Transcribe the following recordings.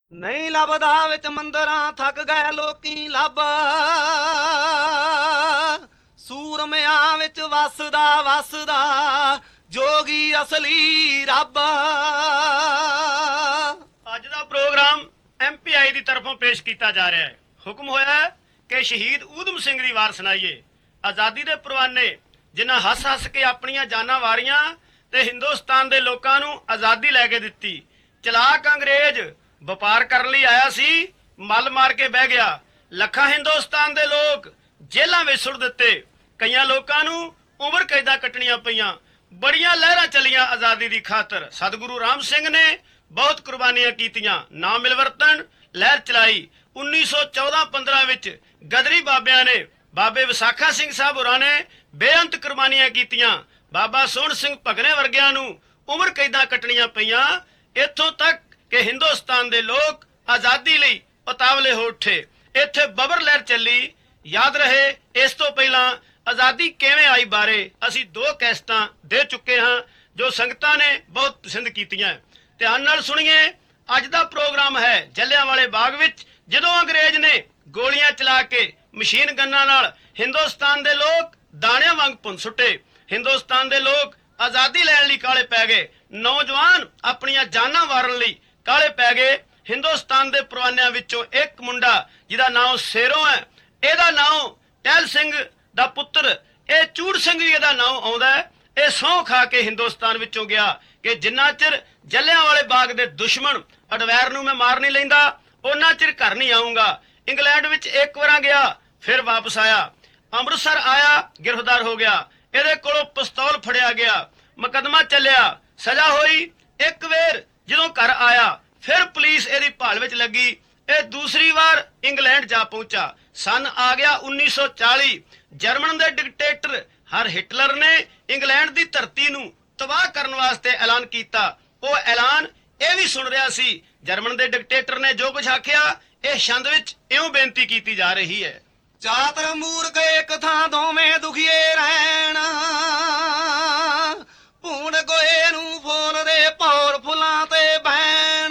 ਨਹੀਂ ਲੱਭਦਾ ਵਿੱਚ ਮੰਦਰਾਂ ਥੱਕ ਗਏ ਲੋਕੀ ਲੱਭ ਸੂਰਮਿਆਂ ਵਿੱਚ ਵਸਦਾ ਜੋਗੀ ਅਸਲੀ ਰੱਬ। ਅੱਜ ਦਾ ਪ੍ਰੋਗਰਾਮ MPI ਦੀ ਤਰਫੋਂ ਪੇਸ਼ ਕੀਤਾ ਜਾ ਰਿਹਾ ਹੈ। ਹੁਕਮ ਹੋਇਆ ਹੈ ਕਿ ਸ਼ਹੀਦ ਊਧਮ ਸਿੰਘ ਦੀ ਵਾਰ ਸੁਣਾਈਏ। ਆਜ਼ਾਦੀ ਦੇ ਪਰਵਾਨੇ ਜਿਨ੍ਹਾਂ ਹੱਸ ਕੇ ਆਪਣੀਆਂ ਜਾਨਾਂ ਵਾਰੀਆਂ ਤੇ ਹਿੰਦੁਸਤਾਨ ਦੇ ਲੋਕਾਂ ਨੂੰ ਆਜ਼ਾਦੀ ਲੈ ਕੇ ਦਿੱਤੀ। ਚਲਾਕ ਅੰਗਰੇਜ਼ ਵਪਾਰ ਕਰਨ ਲਈ ਆਇਆ ਸੀ, ਮੱਲ ਮਾਰ ਕੇ ਬਹਿ ਗਿਆ। ਲੱਖਾਂ ਹਿੰਦੁਸਤਾਨ ਦੇ ਲੋਕ ਜੇਲ੍ਹਾਂ ਵਿੱਚ ਸੁੱਟ ਦਿੱਤੇ। ਕਈਆਂ ਲੋਕਾਂ ਨੂੰ ਉਮਰ ਕੈਦਾਂ ਕੱਟਣੀਆਂ ਪਈਆਂ। ਬੜੀਆਂ ਲਹਿਰਾਂ ਚੱਲੀਆਂ ਆਜ਼ਾਦੀ ਦੀ ਖਾਤਰ। ਸਤਿਗੁਰੂ ਰਾਮ ਸਿੰਘ ਨੇ ਬਹੁਤ ਕੁਰਬਾਨੀਆਂ ਕੀਤੀਆਂ। ਨਾ ਮਿਲਵਰਤਨ ਲਹਿਰ ਚਲਾਈ। 1914-15 ਵਿੱਚ ਗਦਰੀ ਬਾਬਿਆਂ ਨੇ, ਬਾਬੇ ਵਿਸਾਖਾ ਸਿੰਘ ਸਾਹਿਬ ਹੋਰਾਂ ਨੇ ਬੇਅੰਤ ਕੁਰਬਾਨੀਆਂ ਕੀਤੀਆਂ। ਬਾਬਾ ਸੋਹਣ ਸਿੰਘ ਭਗਨੇ ਵਰਗਿਆਂ ਨੂੰ ਉਮਰ ਕੈਦਾਂ ਕੱਟਣੀਆਂ ਪਈਆਂ। ਇੱਥੋਂ ਤੱਕ ਕਿ ਹਿੰਦੁਸਤਾਨ ਦੇ ਲੋਕ ਆਜ਼ਾਦੀ ਲਈ ਉਤਾਵਲੇ ਹੋ ਉੱਠੇ। ਇੱਥੇ ਬਬਰ ਲਹਿਰ ਚੱਲੀ। ਯਾਦ ਰਹੇ, ਇਸ ਤੋਂ ਪਹਿਲਾਂ ਆਜ਼ਾਦੀ ਕਿਵੇਂ ਆਈ ਬਾਰੇ ਅਸੀਂ 2 ਕੈਸਟਾਂ ਦੇ ਚੁੱਕੇ ਹਾਂ ਜੋ ਸੰਗਤਾਂ ਨੇ ਬਹੁਤ ਪਸੰਦ ਕੀਤੀਆਂ। ਧਿਆਨ ਨਾਲ ਸੁਣੀਏ। ਅੱਜ ਦਾ ਪ੍ਰੋਗਰਾਮ ਹੈ ਜਲਿਆਂਵਾਲੇ ਬਾਗ ਵਿੱਚ, ਜਦੋਂ ਅੰਗਰੇਜ਼ ਨੇ ਗੋਲੀਆਂ ਚਲਾ ਕੇ ਮਸ਼ੀਨ ਗੰਨਾਂ ਨਾਲ ਹਿੰਦੁਸਤਾਨ ਦੇ ਲੋਕ ਦਾਣਿਆਂ ਵਾਂਗ ਭੁੰਨ ਸੁੱਟੇ। ਹਿੰਦੁਸਤਾਨ ਦੇ ਲੋਕ ਆਜ਼ਾਦੀ ਲੈਣ ਲਈ ਕਾਲੇ ਪੈ ਗਏ। ਨੌਜਵਾਨ ਆਪਣੀਆਂ ਜਾਨਾਂ ਵਾਰਨ ਲਈ ਕਾਲੇ ਪੈ ਗਏ। ਹਿੰਦੁਸਤਾਨ ਦੇ ਪਰਵਾਨਿਆਂ ਵਿੱਚੋਂ ਇੱਕ ਮੁੰਡਾ ਜਿਹਦਾ ਨਾਮ ਸੇਰੋਂ ਹੈ, ਇਹਦਾ ਨਾਮ ਟਹਿਲ ਸਿੰਘ ਦਾ ਪੁੱਤਰ, ਇਹ ਚੂੜ ਸਿੰਘ ਵੀ ਇਹਦਾ ਨਾਮ ਆਉਂਦਾ ਹੈ। ਇਹ ਸਹੁੰ ਖਾ ਕੇ ਹਿੰਦੁਸਤਾਨ ਵਿੱਚੋਂ ਗਿਆ ਕਿ ਜਿੰਨਾ ਚਿਰ ਜਲਿਆਂਵਾਲੇ ਬਾਗ ਦੇ ਦੁਸ਼ਮਣ ਅਡਵੈਰ ਨੂੰ ਮੈਂ ਮਾਰ ਨਹੀਂ ਲੈਂਦਾ, ਉਹਨਾਂ ਚਿਰ ਘਰ ਨਹੀਂ ਆਉਂਗਾ। ਇੰਗਲੈਂਡ ਵਿੱਚ ਇੱਕ ਵਾਰ ਗਿਆ, ਫਿਰ ਵਾਪਸ ਆਇਆ। ਅੰਮ੍ਰਿਤਸਰ ਆਇਆ, ਗ੍ਰਿਫਤਾਰ ਹੋ ਗਿਆ। ਇਹਦੇ ਕੋਲੋਂ ਪਿਸਤੌਲ ਫੜਿਆ ਗਿਆ, ਮੁਕੱਦਮਾ ਚੱਲਿਆ, ਸਜ਼ਾ ਹੋਈ। ਇੱਕ ਵੇਰ ਜਦੋਂ ਘਰ ਆਇਆ, ਫਿਰ ਪੁਲਿਸ ਇਹਦੀ ਭਾਲ ਵਿੱਚ ਲੱਗੀ। ਇਹ ਦੂਸਰੀ ਵਾਰ ਇੰਗਲੈਂਡ ਜਾ ਪਹੁੰਚਾ। ਸਨ ਆ ਗਿਆ 1940। ਜਰਮਨ ਦੇ ਡਿਕਟੇਟਰ ਹਰ ਹਿਟਲਰ ਨੇ ਇੰਗਲੈਂਡ ਦੀ ਧਰਤੀ ਨੂੰ ਤਬਾਹ ਕਰਨ ਵਾਸਤੇ ਐਲਾਨ ਕੀਤਾ। ਉਹ ਐਲਾਨ ਇਹ ਵੀ ਸੁਣ ਰਿਹਾ ਸੀ। ਜਰਮਨ ਦੇ ਡਿਕਟੇਟਰ ਨੇ ਜੋ ਕੁਝ ਆਖਿਆ, ਇਹ ਛੰਦ ਵਿੱਚ ਇਉਂ ਬੇਨਤੀ ਕੀਤੀ ਜਾ ਰਹੀ ਹੈ। ਚਾਤਰ ਮੂਰਖ ਇੱਕ ਥਾਂ ਦੋਵੇਂ ਦੁਖੀਏ ਰਹਿਣ, ਭੂਣ ਗੋਏ ਨੂੰ ਫੁੱਲ ਦੇ ਭੌਰ ਫੁੱਲਾਂ ਤੇ ਬਹਿਣ।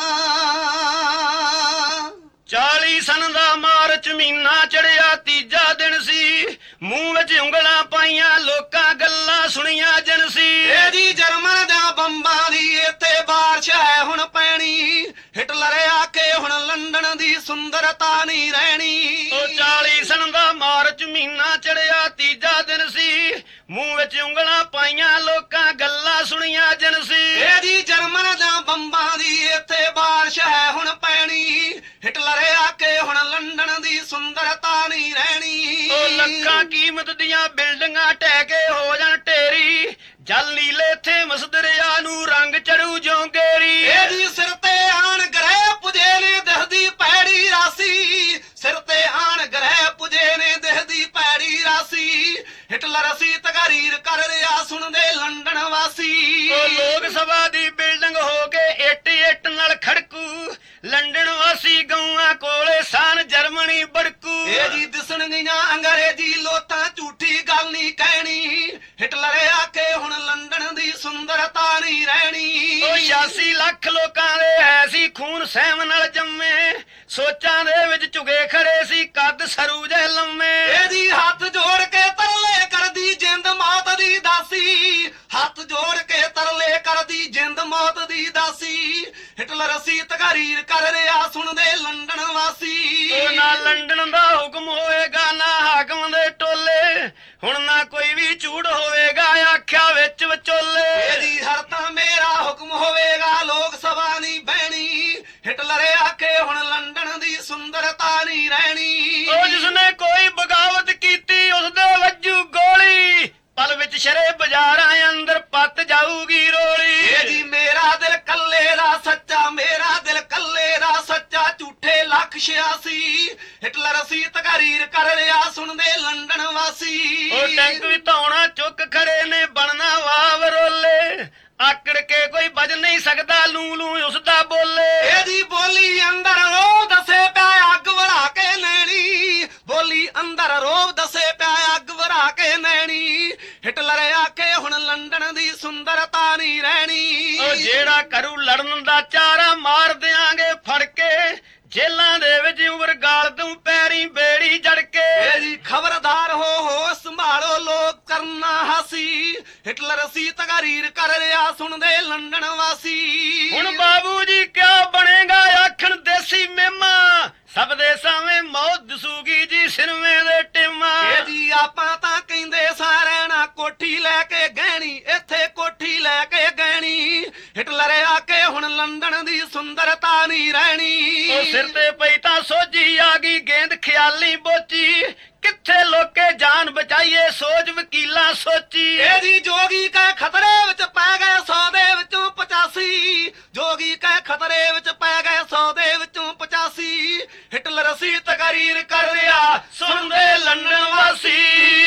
40 ਸਨ ਦਾ ਮਾਰਚ ਮਹੀਨਾ ਚੜਿਆ, ਤੀਜਾ ਦਿਨ ਸੀ। ਮੂੰਹ ਵਿੱਚ ਉਂਗਲਾਂ ਪਾਈਆਂ, ਲੋਕਾਂ ਗੱਲਾਂ ਸੁਣੀਆਂ ਜਨਸੀ। ਇਹ ਜੀ ਜਰਮਨ ਜਾਂ ਬੰਬਾਂ ਦੀ ਇੱਥੇ ਬਾਰਿਸ਼ ਹੈ ਹੁਣ ਪੈਣੀ। ਹਿਟਲਰ ਆਕੇ ਹੁਣ ਲੰਡਨ ਦੀ ਸੁੰਦਰਤਾ ਨਹੀਂ ਰਹਿਣੀ। ਉਹ 40 ਸਨ ਦਾ ਮਾਰਚ ਮਹੀਨਾ ਚੜਿਆ, ਤੀਜਾ ਦਿਨ ਸੀ। ਮੂੰਹ ਵਿੱਚ ਉਂਗਲਾਂ ਪਾਈਆਂ, ਲੋਕਾਂ ਗੱਲਾਂ ਸੁਣੀਆਂ ਜਨਸੀ। ਇਹ ਜੀ ਜਰਮਨ ਜਾਂ ਬੰਬਾਂ ਦੀ ਇੱਥੇ ਬਾਰਿਸ਼ ਹੈ ਹੁਣ ਪੈਣੀ। ਹਿਟਲਰ ਆਕੇ ਹੁਣ ਲੰਡਨ ਦੀ ਸੁੰਦਰਤਾ ਨਹੀਂ ਰਹਿਣੀ। ਉਹ ਲੱਖਾਂ ਕੀਮਤ ਦੀਆਂ ਬਿਲਡਿੰਗਾਂ ਢਹਿ ਕੇ ਹੋ ਜਾਣ ਢੇਰੀ। ਜਲ ਨੀਲੇ ਥੇਮਸ ਦਰਿਆ ਨੂੰ ਰੰਗ ਚੜੂ ਜਿਉਂ ਗੇਰੀ। ਇਹ ਜੀ ਸਿਰ ਤੇ ਆਣ ਗ੍ਰਹਿ ਪੁਜੇ ਨੇ ਦਿਖਦੀ ਪੈੜੀ ਰਾਸੀ। ਸਿਰ ਤੇ ਆਣ ਗ੍ਰਹਿ ਪੁਜੇ ਨੇ ਦਿਖਦੀ ਪੈੜੀ ਰਾਸੀ। ਹਿਟਲਰ ਅਸੀਂ ਤਕਰੀਰ ਕਰ ਰਿਹਾ ਸੁਣਦੇ ਲੰਡਨ ਵਾਸੀ। ਉਹ ਲੋਕ ਸਭਾ ਦੀ ਬਿਲਡਿੰਗ ਹੋ ਕੇ ਇੱਟ ਨਾਲ ਖੜਕੂ। ਲੰਡਨ ਵਾਸੀ ਗਊਆਂ ਕੋਲੇ ਸਾਨ ਜਰਮਨੀ ਬੜਕੂ। ਇਹ ਜੀ ਦਿਸਣ ਗਈਆਂ ਅੰਗਰੇਜ਼ੀ ਲੋਤਾਂ, ਝੂਠੀ ਗੱਲ ਨਹੀਂ ਕਹਿਣੀ। ਹਿਟਲਰ ਆਕੇ ਹੁਣ ਲੰਡਨ ਦੀ ਸੁੰਦਰਤਾ ਨਹੀਂ ਰਹਿਣੀ। ਉਹ 86 ਲੱਖ ਲੋਕਾਂ ਦੇ ਹੈ ਸੀ ਖੂਨ ਸਹਿਮ ਨਾਲ ਜੰਮੇ। ਸੋਚਾਂ ਦੇ ਵਿੱਚ ਝੁਕੇ ਖੜੇ ਸੀ ਕੱਦ ਸਰੂ ਜੇ ਲੰਮੇ। ਇਹ ਜੀ ਹੱਥ ਜੋੜ ਕੇ ਤਰਲੇ ਕਰਦੀ ਜਿੰਦ ਮੌਤ ਦੀ ਦਾਸੀ। ਹੱਥ ਜੋੜ ਕੇ ਤਰਲੇ ਕਰਦੀ ਜਿੰਦ ਮੌਤ ਦੀ ਦਾਸੀ। ਹਿਟਲਰ ਅਸੀਂ ਤਕਰੀਰ ਕਰ ਰਿਹਾ ਸੁਣਦੇ ਲੰਡਨ ਵਾਸੀ। ਉਹ ਨਾ ਲੰਡਨ ਦਾ ਹੁਕਮ ਹੋਏਗਾ, ਨਾ ਹਾਕਮ ਦੇ ਟੋਲੇ। ਹੁਣ ਨਾ ਕੋਈ ਵੀ ਝੂਠ ਹੋਵੇਗਾ ਆਖਿਆ ਵਿੱਚ ਵਿਚੋਲੇ। ਇਹ ਜੀ ਹਰ ਤਾਂ ਮੇਰਾ ਹੁਕਮ ਹੋਵੇਗਾ, ਲੋਕ ਸਭਾ ਨਹੀਂ ਬਹਿਣੀ। ਹਿਟਲਰ ਆਕੇ ਹੁਣ ਲੰਡਨ ਦੀ ਸੁੰਦਰਤਾ ਨਹੀਂ ਰਹਿਣੀ। ਉਹ ਜਿਸਨੇ ਕੋਈ ਬਗਾਵਤ ਕੀਤੀ ਉਸਦੇ ਵੱਜੂ ਗੋਲੀ। ਪਲ ਵਿੱਚ ਸ਼ਰੇ ਬਾਜ਼ਾਰਾਂ ਅੰਦਰ ਪੱਤ ਜਾਊਗੀ ਰੋਲੀ। ਇਹ ਜੀ ਮੇਰਾ ਦਿਲ ਕੱਲੇ ਦਾ ਸੱਚਾ, ਮੇਰਾ ਦਿਲ ਕੱਲੇ ਦਾ ਸੱਚਾ, ਝੂਠੇ ਲੱਖ 86। ਹਿਟਲਰ ਅਸੀਂ ਤਕਰੀਰ ਕਰ ਰਿਹਾ ਸੁਣਦੇ ਲੰਡਨ ਵਾਸੀ। ਉਹ ਟੈਂਕ ਵੀ ਧੌਣਾ ਚੁੱਕ ਖੜੇ ਨੇ, ਬਣਨਾ ਵਾਵ ਰੋਲੇ। ਆਕੜ ਕੇ ਕੋਈ ਬਜ ਨਹੀਂ ਸਕਦਾ, ਲੂ ਲੂ ਉਸਦਾ ਬੋਲੇ। ਇਹਦੀ ਬੋਲੀ ਅੰਦਰ ਰੋਹ ਦੱਸੇ ਪਿਆ ਅੱਗ ਵਰਾ ਕੇ ਨੈਣੀ। ਬੋਲੀ ਅੰਦਰ ਰੋਹ ਦੱਸੇ ਪਿਆ ਅੱਗ ਵਰਾ ਕੇ ਨੈਣੀ। ਹਿਟਲਰ ਆਕੇ ਹੁਣ ਲੰਡਨ ਦੀ ਸੁੰਦਰਤਾ ਨਹੀਂ ਰਹਿਣੀ। ਉਹ ਜਿਹੜਾ ਕਰੂ ਲੜਨ ਦਾ ਚਾਰਾ, ਮਾਰ ਦਿਆਂਗੇ ਫੜ ਕੇ ਹਿਟਲਰ ਰਸੀ ਤਕਰੀਰ ਕਰ ਰਿਹਾ ਸੁਣਦੇ ਲੰਡਨ ਵਾਸੀ। ਹੁਣ ਬਾਬੂ ਜੀ ਕਿਆ ਬਣੇਗਾ ਆਖਣ ਦੇਸੀ ਮੇਮਾ, ਸਭ ਦੇ ਸਾਵੇਂ ਮੌਤ ਦਸੂਗੀ ਜੀ ਸਿਨਮੇ ਦੇ ਟੇਮਾ। ਇਹ ਜੀ ਆਪਾਂ ਤਾਂ ਕਹਿੰਦੇ ਸਾਰਿਆਂ ਨਾਲ ਕੋਠੀ ਲੈ ਕੇ ਗਹਿਣੀ, ਇੱਥੇ ਕੋਠੀ ਲੈ ਕੇ ਗਹਿਣੀ। ਹਿਟਲਰ ਆ ਕੇ ਹੁਣ ਲੰਡਨ ਦੀ ਸੁੰਦਰਤਾ ਨਹੀਂ ਰਹਿਣੀ। ਉਹ ਸਿਰ ਤੇ ਪਈ ਤਾਂ ਸੋਝੀ ਆ ਗਈ ਗੇਂਦ ਖਿਆਲੀ ਬੋਚੀ, ਕਿੱਥੇ ਲੋਕੇ ਜਾਨ ਬਚਾਈਏ ਸੋਚ ਵਕੀਲਾਂ ਸੋਚੀ। ਇਹ ਜੀ ਜੋਗੀ ਕਾ ਖਤਰੇ ਵਿੱਚ ਪੈ ਗਏ 100 ਦੇ ਵਿੱਚੋਂ 85, ਜੋਗੀ ਕਾ ਖਤਰੇ ਵਿੱਚ ਪੈ ਗਏ 100 ਦੇ ਵਿੱਚੋਂ 85। ਹਿਟਲਰ ਅਸੀਂ ਤਕਰੀਰ ਕਰ ਰਿਹਾ ਸੁਣਦੇ ਲੰਡਨ ਵਾਸੀ।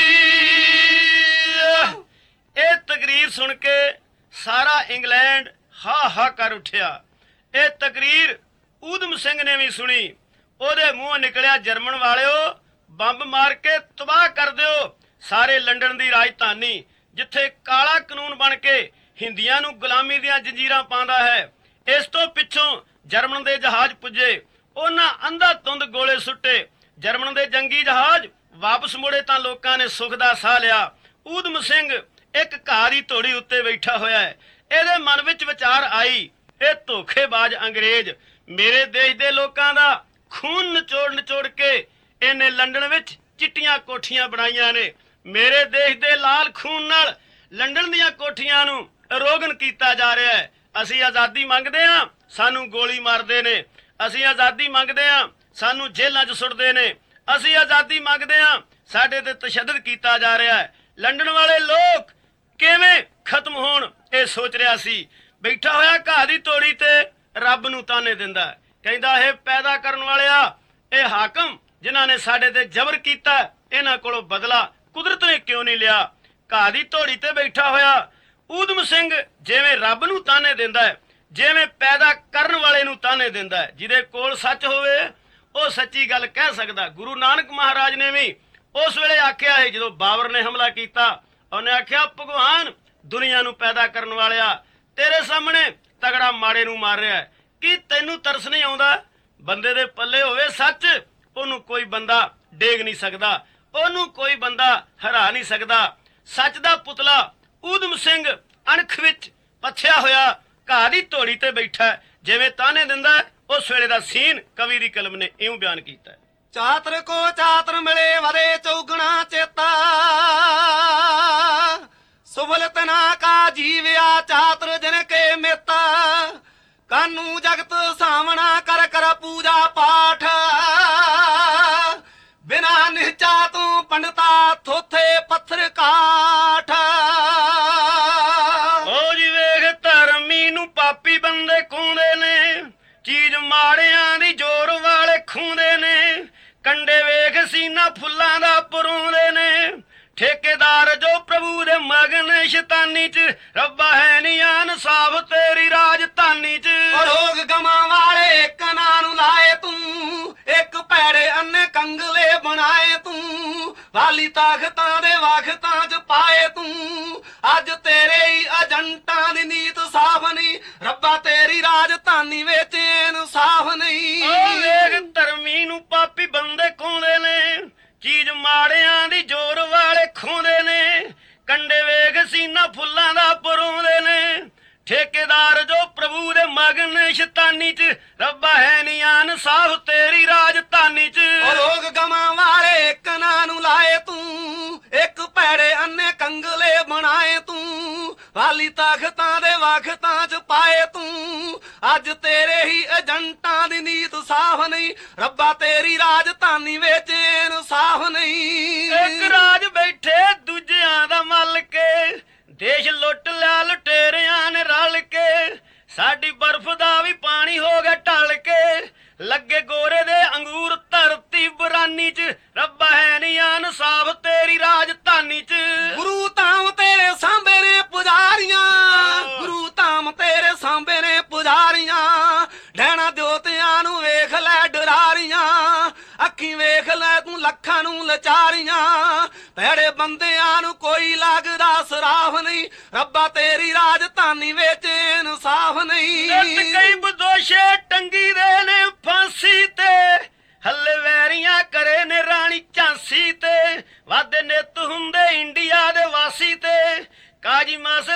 ਇਹ ਤਕਰੀਰ ਸੁਣ ਕੇ ਸਾਰਾ ਇੰਗਲੈਂਡ ਹਾ ਹਾ ਕਰ ਉੱਠਿਆ। ਇਹ ਤਕਰੀਰ ਊਧਮ ਸਿੰਘ ਨੇ ਵੀ ਸੁਣੀ। ਉਹਦੇ ਮੂੰਹੋਂ ਨਿਕਲਿਆ, ਜਰਮਨ ਵਾਲਿਓ ਬੰਬ ਮਾਰ ਕੇ ਤਬਾਹ ਕਰ ਦਿਓ ਸਾਰੇ ਲੰਡਨ ਦੀ ਰਾਜਧਾਨੀ, ਜਿੱਥੇ ਕਾਲਾ ਕਾਨੂੰਨ ਬਣ ਕੇ ਹਿੰਦੀਆਂ ਨੂੰ ਗੁਲਾਮੀ ਦੀਆਂ ਜੰਜੀਰਾਂ ਪਾਉਂਦਾ ਹੈ। ਇਸ ਤੋਂ ਪਿੱਛੋਂ ਜਰਮਨ ਦੇ ਜਹਾਜ਼ ਪੁੱਜੇ, ਉਹਨਾਂ ਅੰਧਾਧੁੰਦ ਗੋਲੇ ਸੁੱਟੇ। ਜਰਮਨ ਦੇ ਜੰਗੀ ਜਹਾਜ਼ ਵਾਪਸ ਮੁੜੇ ਤਾਂ ਲੋਕਾਂ ਨੇ ਸੁੱਖ ਦਾ ਸਾਹ ਲਿਆ। ਊਧਮ ਸਿੰਘ ਇੱਕ ਘਾਹ ਦੀ ਧੋੜੀ ਉੱਤੇ ਬੈਠਾ ਹੋਇਆ ਹੈ। ਇਹਦੇ ਮਨ ਵਿੱਚ ਵਿਚਾਰ ਆਈ, ਇਹ ਧੋਖੇਬਾਜ਼ ਅੰਗਰੇਜ਼ ਮੇਰੇ ਦੇਸ਼ ਦੇ ਲੋਕਾਂ ਦਾ ਖੂਨ ਨਿਚੋੜ ਕੇ ਇਹਨੇ ਲੰਡਨ ਵਿੱਚ ਚਿੱਟੀਆਂ ਕੋਠੀਆਂ ਬਣਾਈਆਂ ਨੇ। ਮੇਰੇ ਦੇਸ਼ ਦੇ ਲਾਲ ਖੂਨ ਨਾਲ ਲੰਡਨ ਦੀਆਂ ਕੋਠੀਆਂ ਨੂੰ ਅਰੋਗਨ ਕੀਤਾ ਜਾ ਰਿਹਾ ਹੈ। ਅਸੀਂ ਆਜ਼ਾਦੀ ਮੰਗਦੇ ਹਾਂ, ਸਾਨੂੰ ਗੋਲੀ ਮਾਰਦੇ ਨੇ। ਅਸੀਂ ਆਜ਼ਾਦੀ ਮੰਗਦੇ ਹਾਂ, ਸਾਨੂੰ ਜੇਲ੍ਹਾਂ 'ਚ ਸੁੱਟਦੇ ਨੇ। ਅਸੀਂ ਆਜ਼ਾਦੀ ਮੰਗਦੇ ਹਾਂ, ਸਾਡੇ ਤੇ ਤਸ਼ੱਦਦ ਕੀਤਾ ਜਾ ਰਿਹਾ ਹੈ। ਲੰਡਨ ਵਾਲੇ ਲੋਕ ਕਿਵੇਂ ਖਤਮ ਹੋਣ ਇਹ ਸੋਚ ਰਿਹਾ ਸੀ। ਬੈਠਾ ਹੋਇਆ ਘਾਹ ਦੀ ਤੋੜੀ ਤੇ ਰੱਬ ਨੂੰ ਤਾਨੇ ਦਿੰਦਾ, ਕਹਿੰਦਾ ਇਹ ਪੈਦਾ ਕਰਨ ਵਾਲਿਆ, ਇਹ ਹਾਕਮ ਜਿਨ੍ਹਾਂ ਨੇ ਸਾਡੇ ਤੇ ਜ਼ਬਰ ਕੀਤਾ, ਇਹਨਾਂ ਕੋਲੋਂ ਬਦਲਾ ਕੁਦਰਤ ਨੇ ਕਿਉਂ ਨਹੀਂ ਲਿਆ। ਘਾਹ ਦੀ ਧੋੜੀ ਤੇ ਬੈਠਾ ਹੋਇਆ ਊਧਮ ਸਿੰਘ ਜਿਵੇਂ ਰੱਬ ਨੂੰ ਤਾਨੇ ਦਿੰਦਾ ਹੈ, ਜਿਵੇਂ ਪੈਦਾ ਕਰਨ ਵਾਲੇ ਨੂੰ ਤਾਨੇ ਦਿੰਦਾ ਹੈ। ਜਿਹਦੇ ਕੋਲ ਸੱਚ ਹੋਵੇ ਉਹ ਸੱਚੀ ਗੱਲ ਕਹਿ ਸਕਦਾ। ਗੁਰੂ ਨਾਨਕ ਮਹਾਰਾਜ ਨੇ ਵੀ ਉਸ ਵੇਲੇ ਆਖਿਆ ਹੈ, ਜਦੋਂ ਬਾਬਰ ਨੇ ਹਮਲਾ ਕੀਤਾ, ਉਹਨੇ ਆਖਿਆ ਭਗਵਾਨ ਦੁਨੀਆ ਨੂੰ ਪੈਦਾ ਕਰਨ ਵਾਲਿਆ, ਤੇਰੇ ਸਾਹਮਣੇ ਤਗੜਾ ਮਾੜੇ ਨੂੰ ਮਾਰ ਰਿਹਾ ਹੈ, ਕੀ ਤੈਨੂੰ ਤਰਸ ਨਹੀਂ ਆਉਂਦਾ? ਬੰਦੇ ਦੇ ਪੱਲੇ ਹੋਵੇ ਸੱਚ, ਉਹਨੂੰ ਕੋਈ ਬੰਦਾ ਡੇਗ ਨਹੀਂ ਸਕਦਾ, ਉਹਨੂੰ ਕੋਈ ਬੰਦਾ ਹਰਾ ਨਹੀਂ ਸਕਦਾ। ਸੱਚ ਦਾ ਪੁਤਲਾ ਊਧਮ ਸਿੰਘ ਅਣਖ ਵਿੱਚ ਪੱਥਿਆ ਹੋਇਆ ਘਾਹ ਦੀ ਧੋੜੀ ਤੇ ਬੈਠਾ, ਜਿਵੇਂ ਤਾਨੇ ਦਿੰਦਾ। ਉਸ ਵੇਲੇ ਦਾ ਸੀਨ ਕਵੀ ਦੀ ਕਲਮ ਨੇ ਇਉਂ ਬਿਆਨ ਕੀਤਾ, ਚਾਤਰ ਕੋ ਚਾਤਰ ਮਿਲੇ ਵਰੇ ਚੌਗਣਾ ਚੇਤਾ, ਸੁਬਲਤ ਨਾ ਕਾ ਜੀਵਿਆ ਚਾਤਰ ਜਨ ਕੇ ਮੇਤਾ, ਕਾਨੂੰ ਜਗਤ ਸਾਵਣਾ ਕਰ ਕਰ ਪੂਜਾ ਪਾਠ, ਬਿਨਾ ਨਿਹਚਾ ਤੂੰ ਪੰਡਤਾ ਥੋਥੇ ਪੱਥਰ ਕਾਠ। ਉਹ ਜੀ ਵੇਖ ਧਰਮੀ ਨੂੰ ਪਾਪੀ ਬੰਦੇ ਖੂੰਦੇ ਨੇ, ਚੀਜ਼ ਮਾੜਿਆਂ ਦੀ ਜ਼ੋਰ ਵਾਲੇ ਖੂੰਦੇ ਨੇ, ਕੰਡੇ ਵੇਖ ਸੀਨਾ ਫੁੱਲਾਂ ਦਾ ਪਰੋਂਦੇ ਨੇ, ਠੇਕੇਦਾਰ ਜੋ ਪ੍ਰਭੂ ਦੇ ਮਗਨ ਸ਼ੈਤਾਨੀ ਚ, ਰੱਬਾ ਹੈ ਨੀ ਇਨਸਾਫ ਤੇਰੀ ਰਾਜਧਾਨੀ ਚ। ਰੋਗ ਗਮਾਂ ਵਾਲੇ ਇੱਕ ਨਾਂ ਨੂੰ ਲਾਏ ਤੂੰ, ਇੱਕ ਭੈੜੇ ਅੰਨੇ ਕੰਗਲੇ ਬਣਾਏ ਤੂੰ, ਵਾਲੀ ਤਾਕਤਾਂ ਦੇ ਵਖਤਾਂ ਚ ਪਾਏ ਤੂੰ, ਅੱਜ ਤੇਰੇ ਹੀ ਏਜੰਟਾਂ ਦੀ ਨੀਤ ਸਾਫ਼ ਨਹੀਂ, ਰੱਬਾ ਤੇਰੀ ਰਾਜਧਾਨੀ ਵਿੱਚ ਇਨਸਾਫ ਨਹੀਂ। ਉਹ ਵੇਖ ਧਰਮੀ ਨੂੰ ਪਾਪੀ ਬੰਦੇ ਖੂੰਦੇ ਨੇ, ਚੀਜ਼ ਮਾੜਿਆਂ ਦੀ ਜ਼ੋਰ ਵਾਲੇ ਖੂੰਦੇ ਨੇ, ਕੰਡੇ ਵੇਖ ਸੀਨਾ ਫੁੱਲਾਂ ਦਾ ਪਰੋਂਦੇ ਨੇ, ਠੇਕੇਦਾਰ ਜੋ ਪ੍ਰਭੂ ਦੇ ਮਗਨ ਸ਼ੈਤਾਨੀ ਚ, ਰੱਬਾ ਹੈ ਨੀ ਇਨਸਾਫ ਤੇਰੀ ਰਾਜਧਾਨੀ ਚ। ਲੋਕ ਗਮਾਂ ਵਾਲੇ ਇੱਕ ਨਾਂ ਨੂੰ ਲਾਏ ਤੂੰ, ਇੱਕ ਭੈੜੇ ਅੰਨੇ ਕੰਗਲੇ ਬਣਾਏ ਤੂੰ, ਵਾਲੀ ਤਾਕਤਾਂ ਦੇ ਵਖਤਾਂ ਚ ਪਾਏ ਤੂੰ, ਅੱਜ ਤੇਰੇ ਹੀ ਏਜੰਟਾਂ ਦੀ ਨੀਤ ਸਾਫ਼ ਨਹੀਂ, ਰੱਬਾ ਤੇਰੀ ਰਾਜਧਾਨੀ ਵਿੱਚ ਇਨਸਾਫ ਨਹੀਂ। ਇੱਕ ਰਾਜ ਬੈਠੇ ਦੂਜਿਆਂ ਦਾ ਮੱਲ ਕੇ, ਦੇਸ਼ ਲੁੱਟ ਲਿਆ ਲੁਟੇਰਿਆਂ ਨੇ ਰਲ ਕੇ, ਸਾਡੀ ਬਰਫ਼ ਦਾ ਵੀ ਪਾਣੀ ਹੋ ਗਿਆ ਢਲ ਕੇ, ਲੱਗੇ ਗੋਰੇ ਦੇ ਅੰਗੂਰ ਧਰਤੀ ਬਰਾਨੀ ਚ, ਰੱਬਾ ਹੈ ਨੀ ਇਨਸਾਫ ਤੇਰੀ ਰਾਜਧਾਨੀ ਚ। ਗੁਰੂ ਧਾਮ ਤੇਰੇ ਸਾਂਭੇ ਨੇ ਪੁਜਾਰੀਆਂ, ਗੁਰੂ ਧਾਮ ਤੇਰੇ ਸਾਂਭੇ ਨੇ ਪੁਜਾਰੀਆਂ, ਡੈਣਾ ਦਿਓਤਿਆਂ ਨੂੰ ਵੇਖ ਲੈ ਡਰਾਰੀਆਂ, ਅੱਖੀਂ ਵੇਖ ਲੈ ਤੂੰ ਲੱਖਾਂ ਨੂੰ ਲਚਾਰੀਆਂ, ਭੈੜੇ ਬੰਦਿਆਂ ਨੂੰ ਕੋਈ ਲੱਗਦਾ ਸਰਾਫ ਨਹੀਂ, ਰੱਬਾ ਤੇਰੀ ਰਾਜਧਾਨੀ ਵਿੱਚ ਇਨਸਾਫ ਨਹੀਂ। ਕਈ ਬਦੋਸ਼ੇ ਟੰਗੀ ਦੇ ਨੇ ਫਾਂਸੀ ਤੇ, ਹੱਲੇ ਵੈਰੀਆਂ ਕਰੇ ਨੇ ਰਾਣੀ ਝਾਂਸੀ ਤੇ, ਵਾਦੇ ਨਿੱਤ ਹੁੰਦੇ ਇੰਡੀਆ ਦੇ ਵਾਸੀ ਤੇ, ਕਾਜੀ ਮਾਸ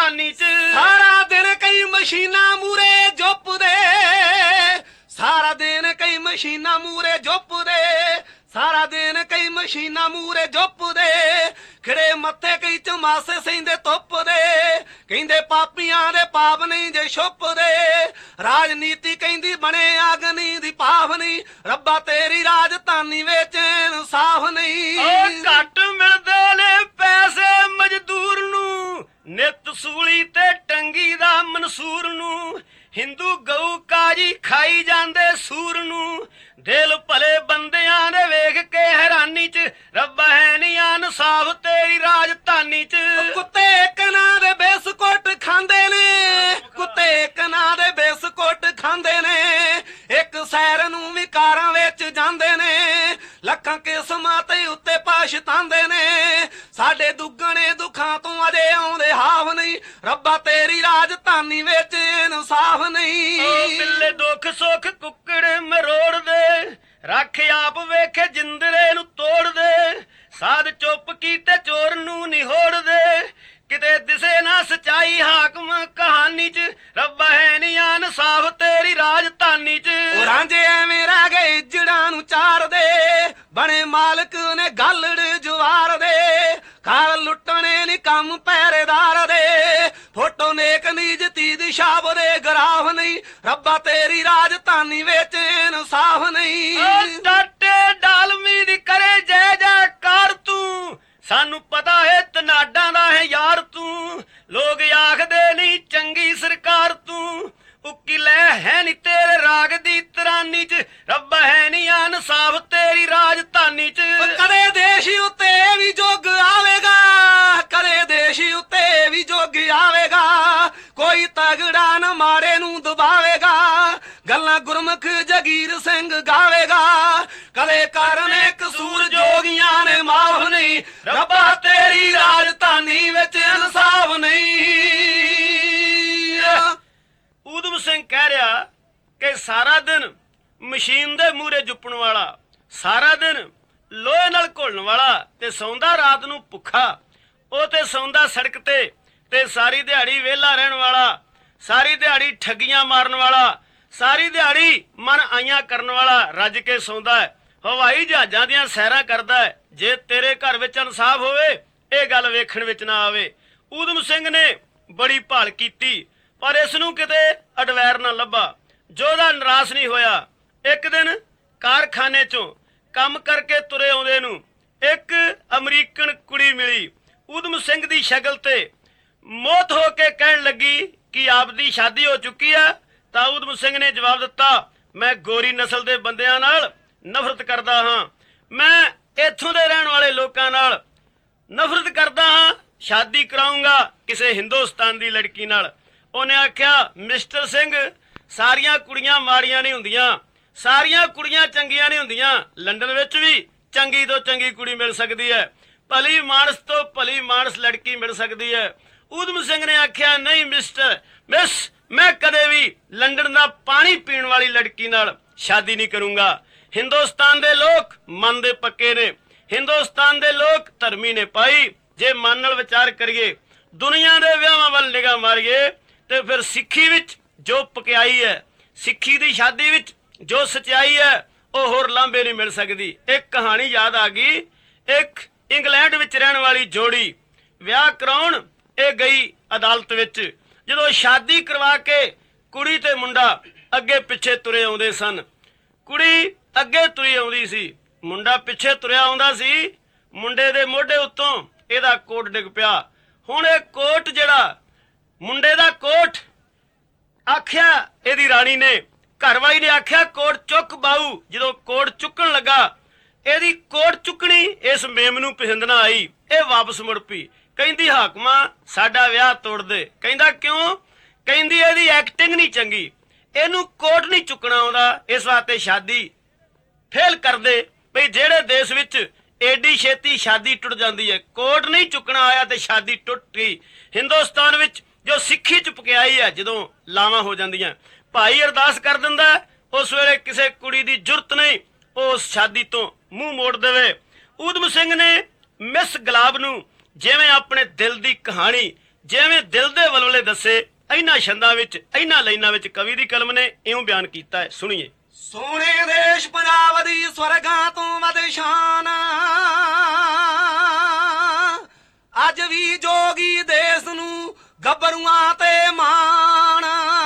ਰਾਜਧਾਨੀ 'ਚ। ਸਾਰਾ ਦਿਨ ਕਈ ਮਸ਼ੀਨਾਂ ਮੂਰੇ ਜੁੱਪਦੇ, ਸਾਰਾ ਦਿਨ ਕਈ ਮਸ਼ੀਨਾਂ ਮੂਰੇ ਜੁੱਪਦੇ, ਸਾਰਾ ਦਿਨ ਕਈ ਮਸ਼ੀਨਾਂ ਮੂਰੇ ਜੁੱਪਦੇ, ਖਿੜੇ ਮੱਥੇ ਕਈ ਚਮਾਸੇ ਸਹਿੰਦੇ ਧੁੱਪਦੇ, ਕਹਿੰਦੇ ਪਾਪੀਆਂ ਦੇ ਪਾਪ ਨਹੀਂ ਜੇ ਛੁਪਦੇ, ਰਾਜਨੀਤੀ ਕਹਿੰਦੀ ਬਣੇ ਅਗਨੀ ਦੀ ਪਾਵਨੀ, ਰੱਬਾ ਤੇਰੀ ਰਾਜਧਾਨੀ ਵਿੱਚ ਇਨਸਾਫ ਨਹੀਂ। ਉਹ ਘੱਟ ਮਿਲਦੇ ਨੇ ਪੈਸੇ ਮਜ਼ਦੂਰ ਨੂੰ, ਨਿਤ ਸੂਲੀ ਤੇ ਟੰਗੀ ਦਾ ਮਨਸੂਰ ਨੂੰ, ਹਿੰਦੂ ਗਊ ਕਾਜੀ ਖਾਈ ਜਾਂਦੇ ਸੂਰ ਨੂੰ, ਦਿਲ ਭਲੇ ਬੰਦਿਆਂ ਦੇ ਵੇਖ ਕੇ ਹੈਰਾਨੀ 'ਚ, ਰੱਬਾ ਹੈ ਨੀ ਇਨਸਾਫ ਤੇਰੀ ਰਾਜਧਾਨੀ 'ਚ। ਕੁੱਤੇ ਕਨਾਂ ਦੇ ਬਿਸਕੁਟ ਖਾਂਦੇ ਨੇ, ਕੁੱਤੇ ਕਨਾਂ ਦੇ ਬਿਸਕੁਟ ਖਾਂਦੇ ਨੇ, ਇੱਕ ਸੈਰ ਨੂੰ ਵੀ ਕਾਰਾਂ ਵਿੱਚ ਜਾਂਦੇ ਨੇ, ਲੱਖਾਂ ਕਿਸਮਾਂ ਤੇ ਉੱਤੇ ਪਛਤਾਉਂਦੇ ਨੇ, ਸਾਡੇ ਦੁੱਗਣੇ ਦੁੱਖਾਂ ਤੋਂ ਅਜੇ ਆਉਂਦੇ ਹਾਵ ਨਹੀਂ, ਰੱਬਾ ਤੇਰੀ ਰਾਜਧਾਨੀ ਵਿੱਚ ਇਨਸਾਫ ਨਹੀਂ। ਉਹ ਬਿੱਲੇ ਦੁੱਖ ਸੁੱਖ ਕੁੱਕੜ ਮਰੋੜਦੇ, ਰੱਖ ਆਪ ਵੇਖੇ ਜਿੰਦਰੇ ਨੂੰ ਤੋੜਦੇ, ਸਾਧ ਚੁੱਪ ਕੀਤੇ ਚੋਰ ਨੂੰ ਨਿਹੋੜਦੇ, ਕਿਤੇ ਦਿਸੇ ਨਾ ਸਚਾਈ ਹਾਕਮ ਕਹਾਣੀ 'ਚ, ਰੱਬਾ ਹੈ ਨੀ ਇਨਸਾਫ ਤੇਰੀ ਰਾਜਧਾਨੀ 'ਚ। ਉਹ ਰਾਂਝੇ ਐਵੇਂ ਰਹਿ ਗਏ ਜੜਾਂ ਨੂੰ ਚਾਰਦੇ, ਬਣੇ ਮਾਲਕ ਨੇ ਗਾਲੜ ਜਵਾਰ ਦੇ, ਘਰ ਲੁੱਟਣੇ ਨੀ ਕੰਮ ਪਹਿਰੇਦਾਰ ਦੇ, ਫੋਟੋ ਨੇਕ ਨੀਜਤੀ ਦੀ ਛਾਪ ਦੇ ਗਰਾਫ ਨਹੀਂ, ਰੱਬਾ ਤੇਰੀ ਰਾਜਧਾਨੀ ਵਿੱਚ ਇਨਸਾਫ ਨਹੀਂ। ਉਹ ਡਾਟੇ ਡਾਲਮੀ ਦੀ ਕਰੇ ਜੈ ਜੈਕਾਰ ਤੂੰ, ਸਾਨੂੰ ਪਤਾ ਹੈ ਤਨਾਡਾਂ ਦਾ ਹੈ ਯਾਰ ਤੂੰ, ਲੋਕ ਆਖਦੇ ਨਹੀਂ ਚੰਗੀ ਸਰਕਾਰ ਤੂੰ, ਉੱਕੀ ਲੈ ਹੈ ਨੀ ਤੇਰੇ ਰਾਗ ਦੀ ਤਰਾਨੀ 'ਚ, ਰੱਬਾ ਹੈ ਨੀ ਇਨਸਾਫ ਤੇਰੀ ਰਾਜਧਾਨੀ 'ਚ। ਕਦੇ ਦੇਸ਼ ਉੱਤੇ ਵੀ ਜੁੱਗ ਆਵੇਗਾ, ਕਦੇ ਦੇਸ਼ ਉੱਤੇ ਵੀ ਜੁੱਗ ਆਵੇਗਾ, ਕੋਈ ਤਗੜਾ ਨਾ ਮਾੜੇ ਨੂੰ ਦਬਾਵੇਗਾ, ਗੱਲਾਂ ਗੁਰਮੁਖ ਜਗੀਰ ਸਿੰਘ ਗਾਵੇਗਾ, ਕਦੇ ਕਰਨੇ ਕਸੂਰ ਜੋਗੀਆਂ ਨੇ ਮਾਫ ਨਹੀਂ, ਰੱਬਾ ਤੇਰੀ ਰਾਜਧਾਨੀ ਵਿੱਚ ਇਨਸਾਫ ਨਹੀਂ। ਊਧਮ ਸਿੰਘ ਕਹਿ ਰਿਹਾ ਕਿ ਸਾਰਾ ਦਿਨ ਮਸ਼ੀਨ ਦੇ ਮੂਹਰੇ ਜੁੱਪਣ ਵਾਲਾ, ਸਾਰਾ ਦਿਨ ਲੋਹੇ ਨਾਲ ਘੁਲਣ ਵਾਲਾ ਤੇ ਸੌਂਦਾ ਰਾਤ ਨੂੰ ਭੁੱਖਾ, ਉਹ ਤੇ ਸੌਂਦਾ ਸੜਕ ਤੇ ਸਾਰੀ ਦਿਹਾੜੀ ਵਿਹਲਾ ਰਹਿਣ ਵਾਲਾ, ਸਾਰੀ ਦਿਹਾੜੀ ਠੱਗੀਆਂ ਮਾਰਨ ਵਾਲਾ, ਸਾਰੀ ਦਿਹਾੜੀ ਮਨ ਆਈਆਂ ਕਰਨ ਵਾਲਾ ਰੱਜ ਕੇ ਸੌਂਦਾ ਹੈ, ਹਵਾਈ ਜਹਾਜ਼ਾਂ ਦੀਆਂ ਸੈਰਾਂ ਕਰਦਾ ਹੈ। ਜੇ ਤੇਰੇ ਘਰ ਵਿੱਚ ਇਨਸਾਫ ਹੋਵੇ ਇਹ ਗੱਲ ਵੇਖਣ ਵਿੱਚ ਨਾ ਆਵੇ। ਊਧਮ ਸਿੰਘ ਨੇ ਬੜੀ ਭਾਲ ਕੀਤੀ ਪਰ ਇਸ ਨੂੰ ਕਿਤੇ ਅਡਵੈਰ ਨਾ ਲੱਭਾ, ਜੋਧਾ ਨਿਰਾਸ਼ ਨਹੀਂ ਹੋਇਆ। ਇੱਕ ਦਿਨ ਕਾਰਖਾਨੇ ਚੋਂ ਕੰਮ ਕਰਕੇ ਤੁਰੇ ਆਉਂਦੇ ਨੂੰ ਇੱਕ ਅਮਰੀਕਨ ਕੁੜੀ ਮਿਲੀ, ਊਧਮ ਸਿੰਘ ਦੀ ਸ਼ਕਲ ਤੇ ਮੋਹਤ ਹੋ ਕੇ ਕਹਿਣ ਲੱਗੀ ਕਿ ਆਪ ਦੀ ਸ਼ਾਦੀ ਹੋ ਚੁੱਕੀ ਹੈ। ਤਾਂ ਊਧਮ ਸਿੰਘ ਨੇ ਜਵਾਬ ਦਿੱਤਾ, ਮੈਂ ਗੋਰੀ ਨਸਲ ਦੇ ਬੰਦਿਆਂ ਨਾਲ ਨਫ਼ਰਤ ਕਰਦਾ ਹਾਂ, ਮੈਂ ਇੱਥੋਂ ਦੇ ਰਹਿਣ ਵਾਲੇ ਲੋਕਾਂ ਨਾਲ ਨਫ਼ਰਤ ਕਰਦਾ ਹਾਂ, ਸ਼ਾਦੀ ਕਰਾਉਂਗਾ ਕਿਸੇ ਹਿੰਦੁਸਤਾਨ ਦੀ ਲੜਕੀ ਨਾਲ। ਉਹਨੇ ਆਖਿਆ, ਮਿਸਟਰ ਸਿੰਘ ਸਾਰੀਆਂ ਕੁੜੀਆਂ ਮਾੜੀਆਂ ਨਹੀਂ ਹੁੰਦੀਆਂ, ਸਾਰੀਆਂ ਕੁੜੀਆਂ ਚੰਗੀਆਂ ਨਹੀਂ ਹੁੰਦੀਆਂ, ਲੰਡਨ ਵਿੱਚ ਵੀ ਚੰਗੀ ਤੋਂ ਚੰਗੀ ਕੁੜੀ ਮਿਲ ਸਕਦੀ ਹੈ, ਭਲੀ ਮਾਨਸ ਤੋਂ ਭਲੀ ਮਾਨਸ ਲੜਕੀ ਮਿਲ ਸਕਦੀ ਹੈ। ਊਧਮ ਸਿੰਘ ਨੇ ਆਖਿਆ, ਨਹੀਂ ਮਿਸ ਮੈਂ ਕਦੇ ਵੀ ਲੰਡਨ ਦਾ ਪਾਣੀ ਪੀਣ ਵਾਲੀ ਲੜਕੀ ਨਾਲ ਸ਼ਾਦੀ ਨਹੀਂ ਕਰੂੰਗਾ। ਹਿੰਦੁਸਤਾਨ ਦੇ ਲੋਕ ਮਨ ਦੇ ਪੱਕੇ ਨੇ, ਹਿੰਦੁਸਤਾਨ ਦੇ ਲੋਕ ਧਰਮੀ ਨੇ। ਭਾਈ ਜੇ ਮਨ ਨਾਲ ਵਿਚਾਰ ਕਰੀਏ, ਦੁਨੀਆ ਦੇ ਵਿਆਹਾਂ ਵੱਲ ਨਿਗਾਹ ਮਾਰੀਏ ਤੇ ਫਿਰ ਸਿੱਖੀ ਵਿੱਚ ਜੋ ਪਕਿਆਈ ਹੈ, ਸਿੱਖੀ ਦੀ ਸ਼ਾਦੀ ਵਿੱਚ ਜੋ ਸਚਾਈ ਹੈ, ਉਹ ਹੋਰ ਲਾਂਭੇ ਨਹੀਂ ਮਿਲ ਸਕਦੀ। ਇੱਕ ਕਹਾਣੀ ਯਾਦ ਆ ਗਈ, ਇੱਕ ਇੰਗਲੈਂਡ ਵਿੱਚ ਰਹਿਣ ਵਾਲੀ ਜੋੜੀ ਵਿਆਹ ਕਰਾਉਣ ਇਹ ਗਈ ਅਦਾਲਤ ਵਿੱਚ। ਜਦੋਂ ਸ਼ਾਦੀ ਕਰਵਾ ਕੇ ਕੁੜੀ ਤੇ ਮੁੰਡਾ ਅੱਗੇ ਪਿੱਛੇ ਤੁਰੇ ਆਉਂਦੇ ਸਨ, ਕੁੜੀ ਅੱਗੇ ਤੁਰੀ ਆਉਂਦੀ ਸੀ, ਮੁੰਡਾ ਪਿੱਛੇ ਤੁਰਿਆ ਆਉਂਦਾ ਸੀ। ਮੁੰਡੇ ਦੇ ਮੋਢੇ ਉੱਤੋਂ ਇਹਦਾ ਕੋਟ ਡਿੱਗ ਪਿਆ। ਹੁਣ ਇਹ ਕੋਟ ਜਿਹੜਾ ਮੁੰਡੇ ਦਾ ਕੋਟ, ਆਖਿਆ ਇਹਦੀ ਰਾਣੀ ਨੇ, ਘਰ ਵਾਲੀ ਨੇ ਆਖਿਆ ਕੋਟ ਚੁੱਕ ਬਾਊ। ਜਦੋਂ ਕੋਟ ਚੁੱਕਣ ਲੱਗਾ, ਇਹਦੀ ਕੋਟ ਚੁੱਕਣੀ ਇਸ ਮੇਮ ਨੂੰ ਪਸੰਦ ਨਾ ਆਈ, ਇਹ ਵਾਪਸ ਮੁੜ ਪਈ। ਕਹਿੰਦੀ ਹਾਕਮਾਂ ਸਾਡਾ ਵਿਆਹ ਤੋੜ ਦੇ। ਕਹਿੰਦਾ ਕਿਉਂ? ਕਹਿੰਦੀ ਇਹਦੀ ਐਕਟਿੰਗ ਨਹੀਂ ਚੰਗੀ, ਇਹਨੂੰ ਕੋਟ ਨਹੀਂ ਚੁੱਕਣਾ ਆਉਂਦਾ, ਇਸ ਵਾਸਤੇ ਸ਼ਾਦੀ ਫੇਲ ਕਰ ਦੇ। ਬਈ ਜਿਹੜੇ ਦੇਸ਼ ਵਿੱਚ ਏਡੀ ਛੇਤੀ ਸ਼ਾਦੀ ਟੁੱਟ ਜਾਂਦੀ ਹੈ, ਕੋਟ ਨਹੀਂ ਚੁੱਕਣਾ ਆਇਆ ਤੇ ਸ਼ਾਦੀ ਟੁੱਟ ਗਈ। ਹਿੰਦੁਸਤਾਨ ਵਿੱਚ ਜੋ ਸਿੱਖੀ ਚ ਪਕਿਆਈ ਹੈ, ਜਦੋਂ ਲਾਵਾਂ ਹੋ ਜਾਂਦੀਆਂ ਭਾਈ ਅਰਦਾਸ ਕਰ ਦਿੰਦਾ, ਉਸ ਵੇਲੇ ਕਿਸੇ ਕੁੜੀ ਦੀ ਜੁਰਤ ਨਹੀਂ ਉਸ ਸ਼ਾਦੀ ਤੋਂ ਮੂੰਹ ਮੋੜ ਦੇਵੇ। ਊਧਮ ਸਿੰਘ ਨੇ ਮਿਸ ਗੁਲਾਬ ਨੂੰ ਜਿਵੇਂ ਆਪਣੇ ਦਿਲ ਦੀ ਕਹਾਣੀ ਜਿਵੇਂ ਦਿਲ ਦੇ ਵਲਵਲੇ ਦੱਸੇ ਇਹਨਾਂ ਛੰਦਾਂ ਵਿੱਚ, ਇਹਨਾਂ ਲਾਈਨਾਂ ਵਿੱਚ ਕਵੀ ਦੀ ਕਲਮ ਨੇ ਇਉਂ ਬਿਆਨ ਕੀਤਾ ਹੈ, ਸੁਣੀਏ। ਸੋਹਣੇ ਦੇਸ਼ ਪੰਜਾਬ ਦੀ ਸਵਰਗਾਂ ਤੋਂ ਵੱਧ ਸ਼ਾਨ, ਅੱਜ ਵੀ ਜੋਗੀ ਦੇਸ਼ ਨੂੰ ਗੱਭਰੂਆਂ ਤੇ ਮਾਣ।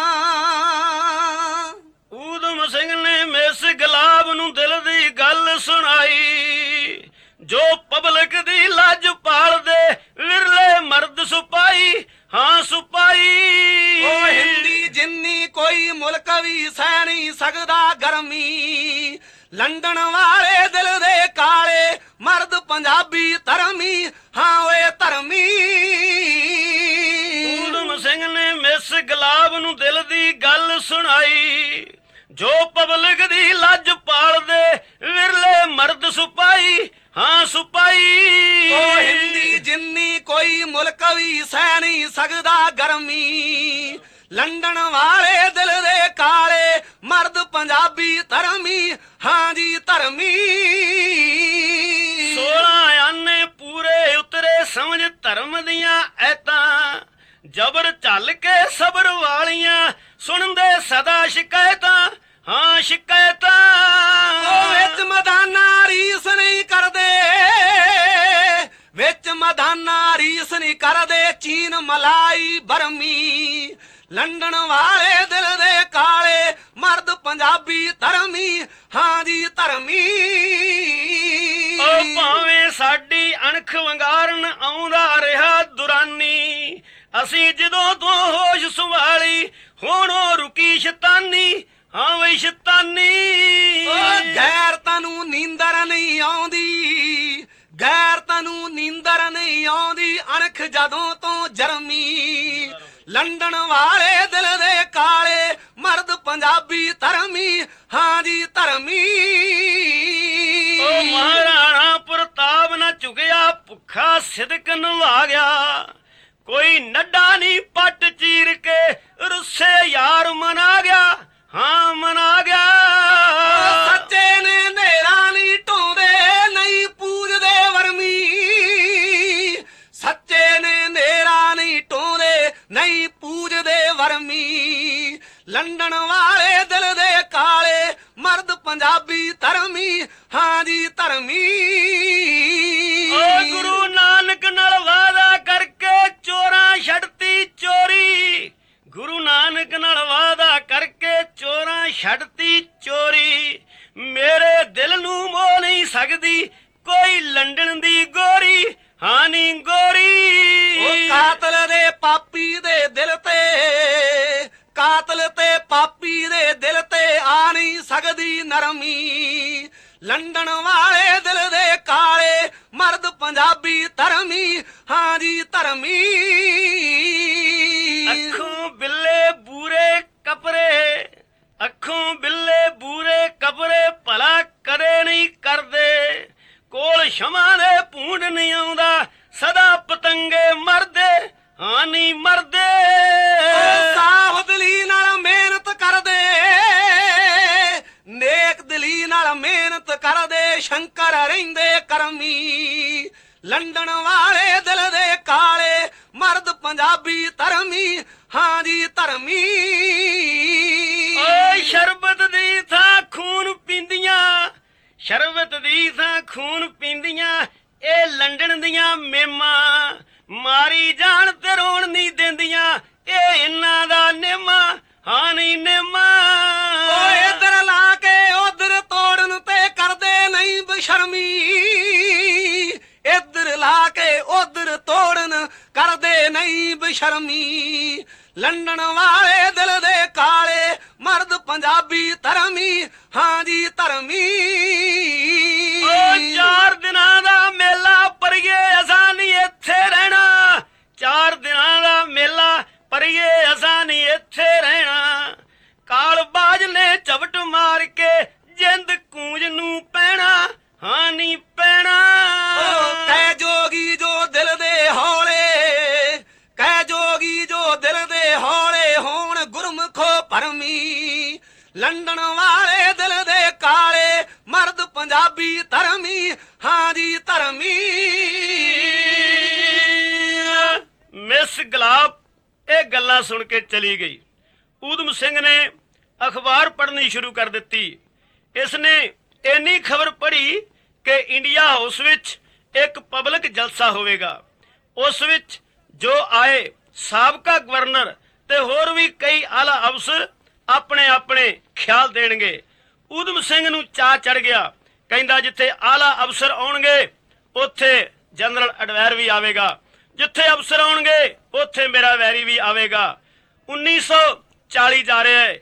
ਊਧਮ ਸਿੰਘ ਨੇ ਮਿਸ ਗੁਲਾਬ ਨੂੰ ਦਿਲ ਦੀ ਗੱਲ ਸੁਣਾਈ, ਜੋ ਪਬਲਿਕ ਦੀ ਲੱਜ ਪਾਲਦੇ ਵਿਰਲੇ ਮਰਦ ਸਿਪਾਹੀ, ਹਾਂ ਸਿਪਾਹੀ। ਉਹ ਹਿੰਦੀ ਜਿੰਨੀ ਕੋਈ ਮੁਲਕ ਵੀ ਸਹਿ ਨਹੀਂ ਸਕਦਾ ਗਰਮੀ, ਲੰਡਨ ਵਾਲੇ ਦਿਲ ਦੇ ਕਾਲੇ ਮਰਦ ਪੰਜਾਬੀ ਧਰਮੀ, ਹਾਂ ਓਏ ਧਰਮੀ। ਊਧਮ ਸਿੰਘ ਨੇ ਮਿਸ ਗੁਲਾਬ ਨੂੰ ਦਿਲ ਦੀ ਗੱਲ ਸੁਣਾਈ, ਜੋ ਪਬਲਿਕ ਦੀ ਲੱਜ ਪਾਲਦੇ ਵਿਰਲੇ ਮਰਦ ਸਿਪਾਹੀ, ਹਾਂ ਸਿਪਾਹੀ। ਉਹ ਹਿੰਦੀ ਜਿੰਨੀ ਕੋਈ ਮੁਲਕ ਵੀ ਸਹਿ ਨਹੀਂ ਸਕਦਾ ਗਰਮੀ, ਲੰਡਨ ਵਾਲੇ ਦਿਲ ਦੇ ਕਾਲੇ ਮਰਦ ਪੰਜਾਬੀ ਧਰਮੀ, ਹਾਂ ਜੀ ਧਰਮੀ। 16 ਆਨੇ ਪੂਰੇ ਉਤਰੇ ਸਮਝ ਧਰਮ ਦੀਆਂ ਐਤਾਂ, ਜਬਰ ਝੱਲ ਕੇ ਸਬਰ ਵਾਲੀਆਂ ਸੁਣਦੇ ਸਦਾ ਸ਼ਿਕਾਇਤਾਂ, ਹਾਂ ਸ਼ਿਕਾਇਤਾਂ। ਉਹ ਵਿੱਚ ਮਦਾਨਾ ਰੀਸ ਨਹੀਂ ਕਰਦੇ, ਵਿੱਚ ਮਦਾਨਾ ਰੀਸ ਨਹੀਂ ਕਰਦੇ, ਚੀਨ ਮਲਾਈ ਬਰਮੀ, ਲੰਡਨ ਵਾਲੇ ਦਿਲ ਦੇ ਕਾਲੇ ਮਰਦ ਪੰਜਾਬੀ ਧਰਮੀ, ਹਾਂ ਜੀ ਧਰਮੀ। ਉਹ ਭਾਵੇਂ ਸਾਡੀ ਅਣਖ ਵੰਗਾਰਨ ਆਉਂਦਾ ਰਿਹਾ ਦੁਰਾਨੀ, ਅਸੀਂ ਜਦੋਂ ਤੋਂ ਹੋਸ਼ ਸੰਭਾਲੀ ਹੁਣ ਉਹ ਰੁਕੀ ਸ਼ੈਤਾਨੀ, ਹਾਂ ਵਈ ਸ਼ੈਤਾਨੀ। ਗੈਰਤਾਂ ਨੂੰ ਨੀਂਦਰ ਨਹੀਂ ਆਉਂਦੀ, ਗੈਰਤਾਂ ਨੂੰ ਨੀਂਦਰ ਨਹੀਂ ਆਉਂਦੀ, ਅਣਖ ਜਦੋਂ ਤੋਂ ਜਰਮੀ, ਲੰਡਨ ਵਾਲੇ ਦਿਲ ਦੇ ਕਾਲੇ ਮਰਦ ਪੰਜਾਬੀ ਧਰਮੀ, ਹਾਂ ਜੀ ਧਰਮੀ। ਉਹ ਮਹਾਰਾਣਾ ਪ੍ਰਤਾਪ ਨਾ ਝੁਕਿਆ ਭੁੱਖਾ ਸਿਦਕ ਨਿਭਾ ਗਿਆ, ਕੋਈ ਨੱਡਾ ਨਹੀਂ ਪੱਟ ਚੀਰ ਕੇ ਰੁੱਸੇ ਯਾਰ ਮਨਾ ਗਿਆ, ਹਾਂ ਮਨਾ ਗਿਆ। ਸੱਚੇ ਨੇ ਨੇਰਾ ਨਹੀਂ ਢੋਂਦੇ ਨਹੀਂ ਪੂਜਦੇ ਵਰਮੀ, ਸੱਚੇ ਨੇ ਨੇਰਾ ਨਹੀਂ ਢੋਂਦੇ ਨਹੀਂ ਪੂਜਦੇ ਵਰਮੀ, ਲੰਡਨ ਵਾਲੇ ਦਿਲ ਦੇ ਕਾਲੇ ਮਰਦ ਪੰਜਾਬੀ ਧਰਮੀ, ਹਾਂ ਜੀ ਧਰਮੀ। ਓ ਗੁਰੂ ਨਾਨਕ ਨਾਲ ਵਾਅਦਾ ਕਰਕੇ ਚੋਰਾਂ ਛੱਡਤੀ ਚੋਰੀ, ਗੁਰੂ ਨਾਨਕ ਨਾਲ ਵਾਅਦਾ ਕਰਕੇ ਚੋਰਾਂ ਛੱਡਤੀ ਚੋਰੀ, ਮੇਰੇ ਦਿਲ ਨੂੰ ਮੋਹ ਨਹੀਂ ਸਕਦੀ ਕੋਈ ਲੰਡਨ ਦੀ ਗੋਰੀ, ਹਾਂ ਨੀ ਗੋਰੀ। ਉਹ ਕਾਤਲ ਦੇ ਪਾਪੀ ਦੇ ਦਿਲ ਤੇ, ਕਾਤਲ ਤੇ ਪਾਪੀ ਦੇ ਦਿਲ ਤੇ ਆ ਨਹੀਂ ਸਕਦੀ ਨਰਮੀ, ਲੰਡਨ ਵਾਲੇ ਦਿਲ ਦੇ ਕਾਲੇ ਮਰਦ ਪੰਜਾਬੀ ਧਰਮੀ, ਹਾਂ ਜੀ ਧਰਮੀ। ਅੱਖੋਂ ਬਿੱਲੇ ਬੂਰੇ ਕਪਰੇ, ਅੱਖੋਂ ਬਿੱਲੇ ਬੂਰੇ ਕਪਰੇ ਭਲਾ ਕਦੇ ਨਹੀਂ ਕਰਦੇ, ਕੋਲ ਸ਼ਮਾਂ ਦੇ ਭੂੰਡ ਨਹੀਂ ਆਉਂਦਾ ਸਦਾ ਪਤੰਗੇ ਮਰਦੇ, ਹਾਂ ਨਹੀਂ ਮਰਦੇ। ਸਾਫ ਦਿਲੀ ਨਾਲ ਮਿਹਨਤ ਕਰਦੇ, ਨੇਕ ਦਿਲੀ ਨਾਲ ਮਿਹਨਤ ਕਰਦੇ, ਸ਼ੰਕਰ ਰਹਿੰਦੇ ਕਰਮੀ, ਲੰਡਨ ਵਾਲੇ ਦਿਲ ਦੇ ਕਾਲੇ ਮਰਦ ਪੰਜਾਬੀ ਧਰਮੀ, ਹਾਂ ਜੀ ਧਰਮੀ। ਓਏ ਸ਼ਰਬਤ ਦੀ ਥਾਂ ਖੂਨ ਪੀਂਦੀਆਂ, ਸ਼ਰਬਤ ਦੀ ਥਾਂ ਖੂਨ ਪੀਂਦੀਆਂ, ਇਹ ਲੰਡਨ ਦੀਆਂ ਮੇਮਾਂ, ਮਾਰੀ ਜਾਣ ਤੇ ਰੋਣ ਨਹੀਂ ਦਿੰਦੀਆਂ, ਇਹ ਇਹਨਾਂ ਦਾ ਨਿੰਮਾ, ਹਾਂ ਨਹੀਂ ਨਿੰਮਾ। ਓਏ ਇੱਧਰ ਲਾ ਕੇ ਉਧਰ ਤੋੜਨ ਤੇ ਕਰਦੇ ਨਹੀਂ ਬਸ਼ਰਮੀ, ਇੱਧਰ ਲਾ ਕੇ ਉਧਰ ਤੋੜਨ ਕਰਦੇ ਨਹੀਂ ਬਸ਼ਰਮੀ, ਲੰਡਨ ਵਾਲੇ ਦਿਲ ਦੇ ਕਾਲੇ ਮਰਦ ਪੰਜਾਬੀ ਧਰਮੀ, ਹਾਂ ਜੀ ਧਰਮੀ। ਓ 4 ਦਿਨਾਂ ਦਾ ਮੇਲਾ ਪਰਿਏ ਅਸਾਂ ਨਹੀਂ ਇੱਥੇ ਰਹਿਣਾ, 4 ਦਿਨਾਂ ਦਾ ਮੇਲਾ ਪਰਿਏ ਅਸਾਂ ਨਹੀਂ ਇੱਥੇ ਰਹਿਣਾ, ਕਾਲਬਾਜ ਨੇ ਝਪਟ ਮਾਰ ਕੇ ਜਿੰਦ ਕੂੰਜ ਨੂੰ ਪੈਣਾ, ਹਾਂ ਨਹੀਂ ਪੈਣਾ। ਕਹਿ ਜੋਗੀ ਜੋ ਦਿਲ ਦੇ ਹੌਲੇ, ਕਹਿ ਜੋਗੀ ਜੋ ਦਿਲ ਦੇ ਹੌਲੇ ਹੋਣ ਗੁਰਮੁਖੋ ਭਰਮੀ, ਲੰਡਨ ਵਾਲੇ ਦਿਲ ਦੇ ਕਾਲੇ ਮਰਦ ਪੰਜਾਬੀ ਧਰਮੀ, ਹਾਂ ਜੀ ਧਰਮੀ। ਮਿਸ ਗੁਲਾਬ ਇਹ ਗੱਲਾਂ ਸੁਣ ਕੇ ਚਲੀ ਗਈ। ਊਧਮ ਸਿੰਘ ਨੇ ਅਖਬਾਰ ਪੜ੍ਹਨੀ ਸ਼ੁਰੂ ਕਰ ਦਿੱਤੀ। ਇਸਨੇ ਇੰਨੀ ਖਬਰ ਪੜ੍ਹੀ ਕਿ ਇੰਡੀਆ ਹਾਊਸ ਵਿੱਚ ਇੱਕ ਪਬਲਿਕ ਜਲਸਾ ਹੋਵੇਗਾ। ਉਸ ਵਿੱਚ ਜੋ ਆਏ ਸਾਬਕਾ ਗਵਰਨਰ ਤੇ ਹੋਰ ਵੀ ਕਈ ਆਲਾ ਅਫਸਰ ਆਪਣੇ ਆਪਣੇ ਖਿਆਲ ਦੇਣਗੇ। ਊਧਮ ਸਿੰਘ ਨੂੰ ਚਾਅ ਚੜ ਗਿਆ। ਕਹਿੰਦਾ ਜਿੱਥੇ ਆਲਾ ਅਫਸਰ ਆਉਣਗੇ ਉੱਥੇ ਜਨਰਲ ਅਡਵਾਇਰ ਵੀ ਆਵੇਗਾ, ਜਿੱਥੇ ਅਫਸਰ ਆਉਣਗੇ ਉੱਥੇ ਮੇਰਾ ਵੈਰੀ ਵੀ ਆਵੇਗਾ। 1940 ਜਾ ਰਿਹਾ ਹੈ।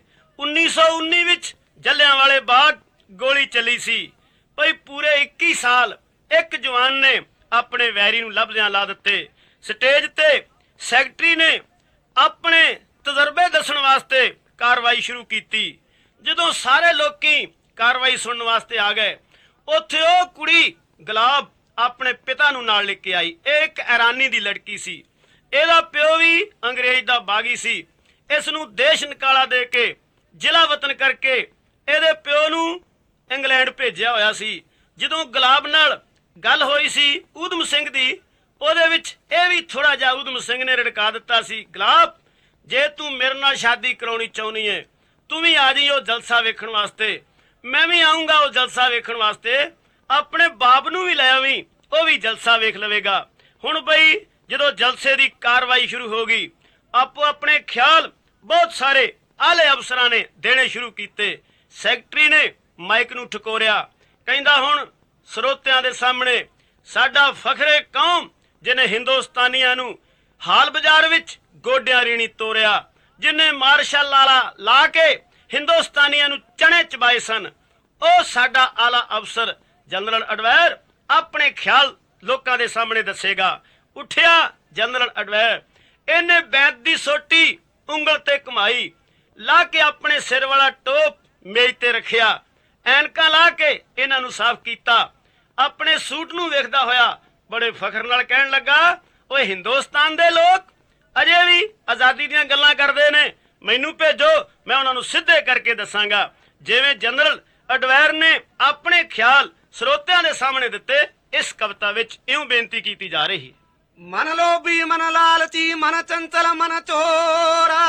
1919 ਵਿੱਚ ਜਲਿਆਂਵਾਲੇ ਬਾਗ ਗੋਲੀ ਚੱਲੀ ਸੀ। ਭਈ ਪੂਰੇ 21 ਸਾਲ ਇੱਕ ਜਵਾਨ ਨੇ ਆਪਣੇ ਵੈਰੀ ਨੂੰ ਲੱਭਦਿਆਂ ਲਾ ਦਿੱਤੇ। ਸਟੇਜ ਤੇ ਸੈਕਟਰੀ ਨੇ ਆਪਣੇ ਤਜਰਬੇ ਦੱਸਣ ਵਾਸਤੇ ਕਾਰਵਾਈ ਸ਼ੁਰੂ ਕੀਤੀ। ਜਦੋਂ ਸਾਰੇ ਲੋਕੀ ਕਾਰਵਾਈ ਸੁਣਨ ਵਾਸਤੇ ਆ ਗਏ, ਉੱਥੇ ਉਹ ਕੁੜੀ ਗੁਲਾਬ ਆਪਣੇ ਪਿਤਾ ਨੂੰ ਨਾਲ ਲੈ ਕੇ ਆਈ। ਇਹ ਇੱਕ ਇਰਾਨੀ ਦੀ ਲੜਕੀ ਸੀ। ਇਹਦਾ ਪਿਓ ਵੀ ਅੰਗਰੇਜ਼ ਦਾ ਬਾਗੀ ਸੀ। ਇਸ ਨੂੰ ਦੇਸ਼ ਨਿਕਾਲਾ ਦੇ ਕੇ ਜ਼ਿਲ੍ਹਾ ਵਤਨ ਕਰਕੇ ਇਹਦੇ ਪਿਓ ਨੂੰ ਇੰਗਲੈਂਡ ਭੇਜਿਆ ਹੋਇਆ ਸੀ। ਜਦੋਂ ਗੁਲਾਬ ਨਾਲ ਗੱਲ ਹੋਈ ਸੀ ਊਧਮ ਸਿੰਘ ਦੀ, ਉਹਦੇ ਵਿੱਚ ਇਹ ਵੀ ਥੋੜਾ ਜਿਹਾ ਊਧਮ ਸਿੰਘ ਨੇ ਰੜਕਾ ਦਿੱਤਾ ਸੀ, ਗੁਲਾਬ ਜੇ ਤੂੰ ਮੇਰੇ ਨਾਲ ਸ਼ਾਦੀ ਕਰਾਉਣੀ ਚਾਹੁੰਦੀ ਹੈ ਤੂੰ ਵੀ ਆ ਜਾਈਂ ਉਹ ਜਲਸਾ ਵੇਖਣ ਵਾਸਤੇ, ਮੈਂ ਵੀ ਆਉਂਗਾ ਉਹ ਜਲਸਾ ਵੇਖਣ ਵਾਸਤੇ, ਆਪਣੇ ਬਾਪ ਨੂੰ ਵੀ ਲੈ ਆਵੀਂ, ਉਹ ਵੀ ਜਲਸਾ ਵੇਖ ਲਵੇਗਾ। ਹੁਣ ਬਈ ਜਦੋਂ ਜਲਸੇ ਦੀ ਕਾਰਵਾਈ ਸ਼ੁਰੂ ਹੋ ਗਈ, ਆਪੋ ਆਪਣੇ ਖਿਆਲ ਬਹੁਤ ਸਾਰੇ ਆਲੇ ਅਫਸਰਾਂ ਨੇ ਦੇਣੇ ਸ਼ੁਰੂ ਕੀਤੇ। ਸੈਕਟਰੀ ਨੇ ਮਾਈਕ ਨੂੰ ਠਕੋਰਿਆ। ਕਹਿੰਦਾ ਹੁਣ ਸਰੋਤਿਆਂ ਦੇ ਸਾਹਮਣੇ ਸਾਡਾ ਫਖਰੇ ਕੌਮ ਜਿਹਨੇ ਹਿੰਦੁਸਤਾਨੀਆਂ ਨੂੰ ਹਾਲ ਬਾਜ਼ਾਰ ਵਿੱਚ ਗੋਡਿਆਂ ਰੀਣੀ ਤੋਰਿਆ, ਜਿਹਨੇ ਮਾਰਸ਼ਲ ਲਾਲਾ ਲਾ ਕੇ ਹਿੰਦੁਸਤਾਨੀਆਂ ਨੂੰ ਚਣੇ ਚਬਾਏ ਸਨ, ਉਹ ਸਾਡਾ ਆਲਾ ਅਫਸਰ ਜਨਰਲ ਅਡਵਾਇਰ ਆਪਣੇ ਖਿਆਲ ਲੋਕਾਂ ਦੇ ਸਾਹਮਣੇ ਦੱਸੇਗਾ। ਉੱਠਿਆ ਜਨਰਲ ਅਡਵਾਇਰ, ਇਹਨੇ ਬੈਂਤ ਦੀ ਸੋਟੀ ਉਂਗਲ ਤੇ ਘੁਮਾਈ, ਲਾ ਕੇ ਆਪਣੇ ਸਿਰ ਵਾਲਾ ਟੋਪ ਮੇਜ਼ ਤੇ ਰੱਖਿਆ, ਐਨਕਾਂ ਲਾ ਕੇ ਇਹਨਾਂ ਨੂੰ ਸਾਫ਼ ਕੀਤਾ। ਆਪਣੇ ਸੂਟ ਨੂੰ ਵੇਖਦਾ ਹੋਇਆ ਬੜੇ ਫਖਰ ਨਾਲ ਕਹਿਣ ਲੱਗਾ, ਓਏ ਹਿੰਦੁਸਤਾਨ ਦੇ ਲੋਕ ਅਜੇ ਵੀ ਆਜ਼ਾਦੀ ਦੀਆਂ ਗੱਲਾਂ ਕਰਦੇ ਨੇ, ਮੈਨੂੰ ਭੇਜੋ, ਮੈਂ ਉਹਨਾਂ ਨੂੰ ਸਿੱਧੇ ਕਰਕੇ ਦੱਸਾਂਗਾ। ਜਿਵੇਂ ਜਨਰਲ ਅਡਵਾਇਰ ਨੇ ਆਪਣੇ ਖਿਆਲ ਸਰੋਤਿਆਂ ਦੇ ਸਾਹਮਣੇ ਦਿੱਤੇ, ਇਸ ਕਵਿਤਾ ਵਿੱਚ ਇਉਂ ਬੇਨਤੀ ਕੀਤੀ ਜਾ ਰਹੀ। ਮਨ ਲੋਭੀ ਮਨ ਲਾਲਚੀ ਮਨ ਚੰਚਲ ਮਨ ਚੋਰਾ,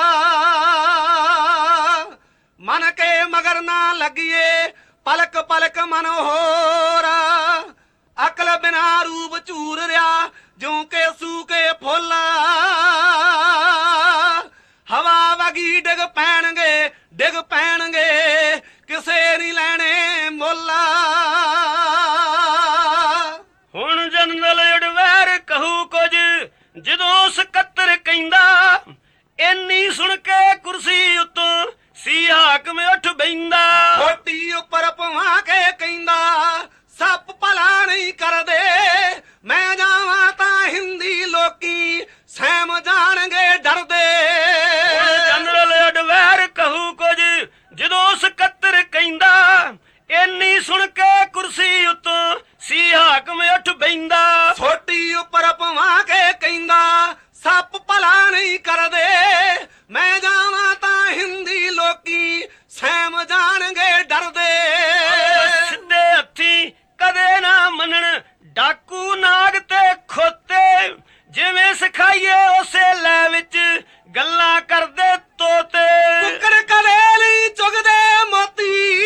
ਮਨ ਕੇ ਮਗਰ ਨਾ ਲੱਗੀਏ ਪਲਕ ਪਲਕ ਮਨ ਹੋਰਾ, ਅਕਲ ਬਿਨਾ ਰੂਪ ਝੂਰ ਰਿਆ ਜਿਉਂ ਕੇ ਸੂਕੇ ਫੁੱਲ, ਹਵਾ ਵਗੀ ਡਿੱਗ ਪੈਣਗੇ ਕਿਸੇ ਨਹੀਂ ਲੈਣੇ ਮੁੱਲ। ਹੁਣ ਜਨਰਲ ਅਡਵਾਇਰ ਕਹੂ ਕੁਝ ਜਦੋਂ ਉਸ ਕੱਤਰ ਕਹਿੰਦਾ, ਇੰਨੀ ਸੁਣ ਕੇ ਕੁਰਸੀ ਉੱਤੋਂ ਸੀ ਹਾਕਮ ਉੱਠ ਬੈਂਦਾ। ਛੋਟੀ ਉੱਪਰ ਭਵਾ ਕੇ ਕਹਿੰਦਾ ਸੱਪ ਭਲਾ ਨਹੀਂ ਕਰਦੇ, ਮੈਂ ਜਾਵਾਂ ਤਾਂ ਹਿੰਦੀ ਲੋਕੀ ਸਹਿਮ ਜਾਣਗੇ ਡਰਦੇ। ਜਨਰਲ ਅਡਵਾਇਰ ਕਹੂ ਕੁਝ ਜਦੋਂ ਉਸ ਕੱਤਰ ਕਹਿੰਦਾ, ਇੰਨੀ ਸੁਣ ਕੇ ਕੁਰਸੀ ਉੱਤੋਂ ਸੀ ਹਾਕਮ ਉੱਠ ਬੈਂਦਾ। ਛੋਟੀ ਉੱਪਰ ਭਵਾ ਕੇ ਕਹਿੰਦਾ ਸੱਪ ਭਲਾ ਨਹੀਂ ਕਰਦੇ, ਮੈਂ ਜਾਵਾਂ ਤਾਂ ਹਿੰਦੀ ਲੋਕੀ ਸਹਿਮ ਜਾਣਗੇ ਡਰਦੇ। ਸਿੱਧੇ ਹੱਥੀ ਕਦੇ ਨਾ ਮੰਨਣ ਡਾਕੂ ਨਾਗ ਤੇ ਖੋਤੇ, ਜਿਵੇਂ ਸਿਖਾਈਏ ਉਸੇ ਲੈ ਵਿੱਚ ਗੱਲਾਂ ਕਰਦੇ ਤੋਤੇ। ਕੁੱਕੜ ਕਦੇ ਨਹੀਂ ਚੁਗਦੇ ਮੋਤੀ,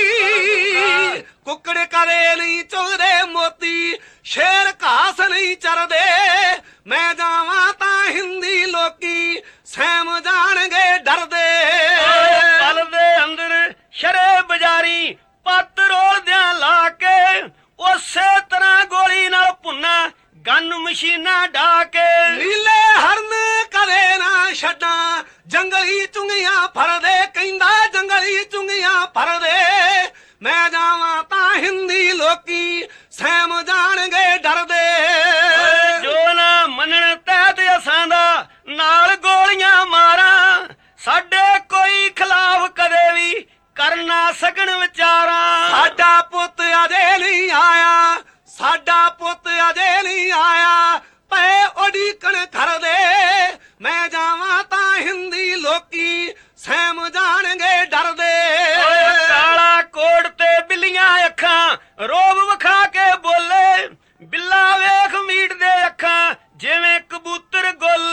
ਕੁੱਕੜ ਕਦੇ ਨਹੀਂ ਚੁਗਦੇ ਮੋਤੀ, ਸ਼ੇਰ ਘਾਸ ਨਹੀਂ ਚਰਦੇ, ਮੈਂ ਜਾਵਾਂ ਤਾਂ ਹਿੰਦੀ ਲੋਕੀ ਸਹਿਮ ਜਾਣਗੇ ਡਰਦੇ। ਪਲ ਦੇ ਅੰਦਰ ਸ਼ਰੇ ਬਜ਼ਾਰੀ ਪੱਤ ਰੋਲਦਿਆਂ ਲਾ ਕੇ, ਉਸੇ ਤਰ੍ਹਾਂ ਗੋਲੀ ਨਾਲ ਭੁੰਨਾ ਗਨ ਮਸ਼ੀਨਾਂ ਢਾ ਕੇ। ਨੀਲੇ ਹਰਨ ਕਦੇ ਨਾ ਛੱਡਾਂ ਜੰਗਲੀ ਚੁੰਗੀਆਂ ਫੜਦੇ, ਕਹਿੰਦਾ ਜੰਗਲੀ ਚੁੰਗੀਆਂ ਫੜਦੇ, ਮੈਂ ਜਾਵਾਂ ਤਾਂ ਹਿੰਦੀ ਲੋਕੀ ਸਹਿਮ ਜਾਣਗੇ ਡਰਦੇ। ਜੋ ਨਾ ਮੰਨਣ ਤਹਿਤ ਅਸਾਂ ਦਾ ਨਾਲ ਗੋਲੀਆਂ ਮਾਰਾਂ, ਸਾਡੇ ਕੋਈ ਖਿਲਾਫ ਕਦੇ ਵੀ ਕਰ ਨਾ ਸਕਣ ਵਿਚਾਰਾਂ। ਸਾਡਾ ਪੁੱਤ ਅਜੇ ਨਹੀਂ ਆਇਆ, ਸਾਡਾ ਪੁੱਤ ਅਜੇ ਨਹੀਂ ਆਇਆ, ਪਏ ਉਡੀਕਣ ਖਰਦੇ, ਮੈਂ ਜਾਵਾਂ ਤਾਂ ਹਿੰਦੀ ਲੋਕੀ ਸਹਿਮ ਜਾਣਗੇ ਡਰਦੇ। ਕਾਲਾ ਕੋਟ ਤੇ ਬਿੱਲੀਆਂ ਅੱਖਾਂ ਰੋਬ ਵਿਖਾ ਕੇ ਬੋਲੇ, ਬਿੱਲਾ ਵੇਖ ਮੀਟ ਦੇ ਅੱਖਾਂ ਜਿਵੇਂ ਕਬੂਤਰ ਗੋਲੇ।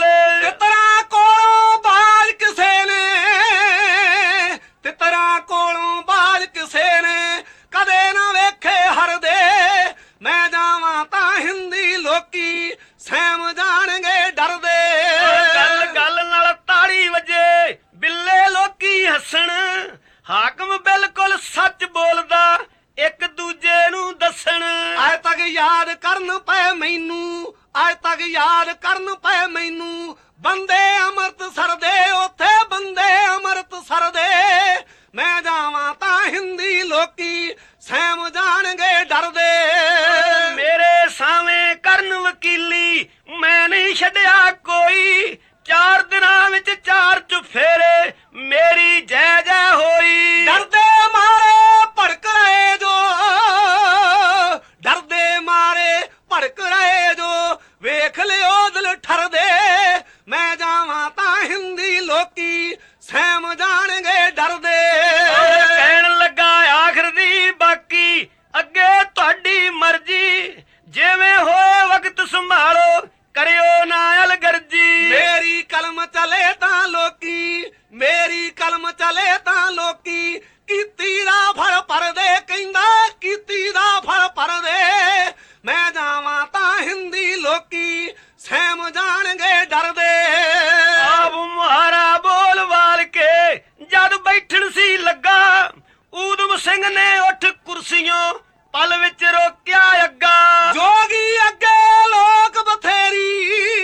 ਲੋਕੀ ਸਹਿਮ ਜਾਣਗੇ ਡਰਦੇ। ਕਹਿਣ ਲੱਗਾ ਆਖਰ ਦੀ ਬਾਕੀ ਅੱਗੇ ਤੁਹਾਡੀ ਮਰਜ਼ੀ, ਜਿਵੇਂ ਹੋਏ ਵਕਤ ਸੰਭਾਲੋ ਕਰਿਓ ਨਾ ਅਲਗਰਜੀ। ਮੇਰੀ ਕਲਮ ਚਲੇ ਤਾਂ ਲੋਕੀ, ਮੇਰੀ ਕਲਮ ਚਲੇ ਤਾਂ ਲੋਕੀ, ਕੀਤੀ ਦਾ ਫਲ ਭਰਦੇ, ਕਹਿੰਦਾ ਕੀਤੀ ਦਾ ਫਲ ਭਰਦੇ। ਮੈਂ ਜਾਵਾਂ ਤਾਂ ਹਿੰਦੀ ਲੋਕੀ ਸਹਿਮ ਜਾਣਗੇ ਡਰਦੇ। ਆਪ ਮੁਹਾਰਾ ਬੋਲ ਵਾਲ ਕੇ ਜਦ ਬੈਠਣ ਸੀ ਲੱਗਾ, ਊਧਮ ਸਿੰਘ ਨੇ ਉੱਠ ਕੁਰਸੀਆਂ ਪਲ ਵਿੱਚ ਰੋਕਿਆ ਅੱਗਾ। ਜੋਗੀ ਅੱਗੇ ਲੋਕ ਬਥੇਰੀ,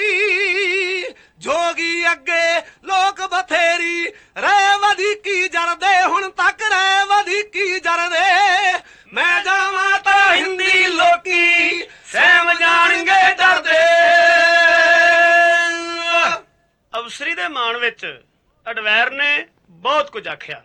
ਜੋਗੀ ਅੱਗੇ ਲੋਕ ਬਥੇਰੀ, ਰਹਿ ਵਧੀਕੀ ਜਰਦੇ, ਹੁਣ ਤੱਕ ਰਹਿ ਵਧੀਕੀ ਜਰਦੇ। ਮੈਂ ਜਾਵਾਂ ਤਾਂ ਹਿੰਦੀ ਲੋਕੀ ਸਹਿਮ ਜਾਣਗੇ ਡਰਦੇ। ਅਫਸਰੀ ਦੇ ਮਾਣ ਵਿੱਚ ਅਡਵੈਰ ਨੇ ਬਹੁਤ ਕੁਝ ਆਖਿਆ।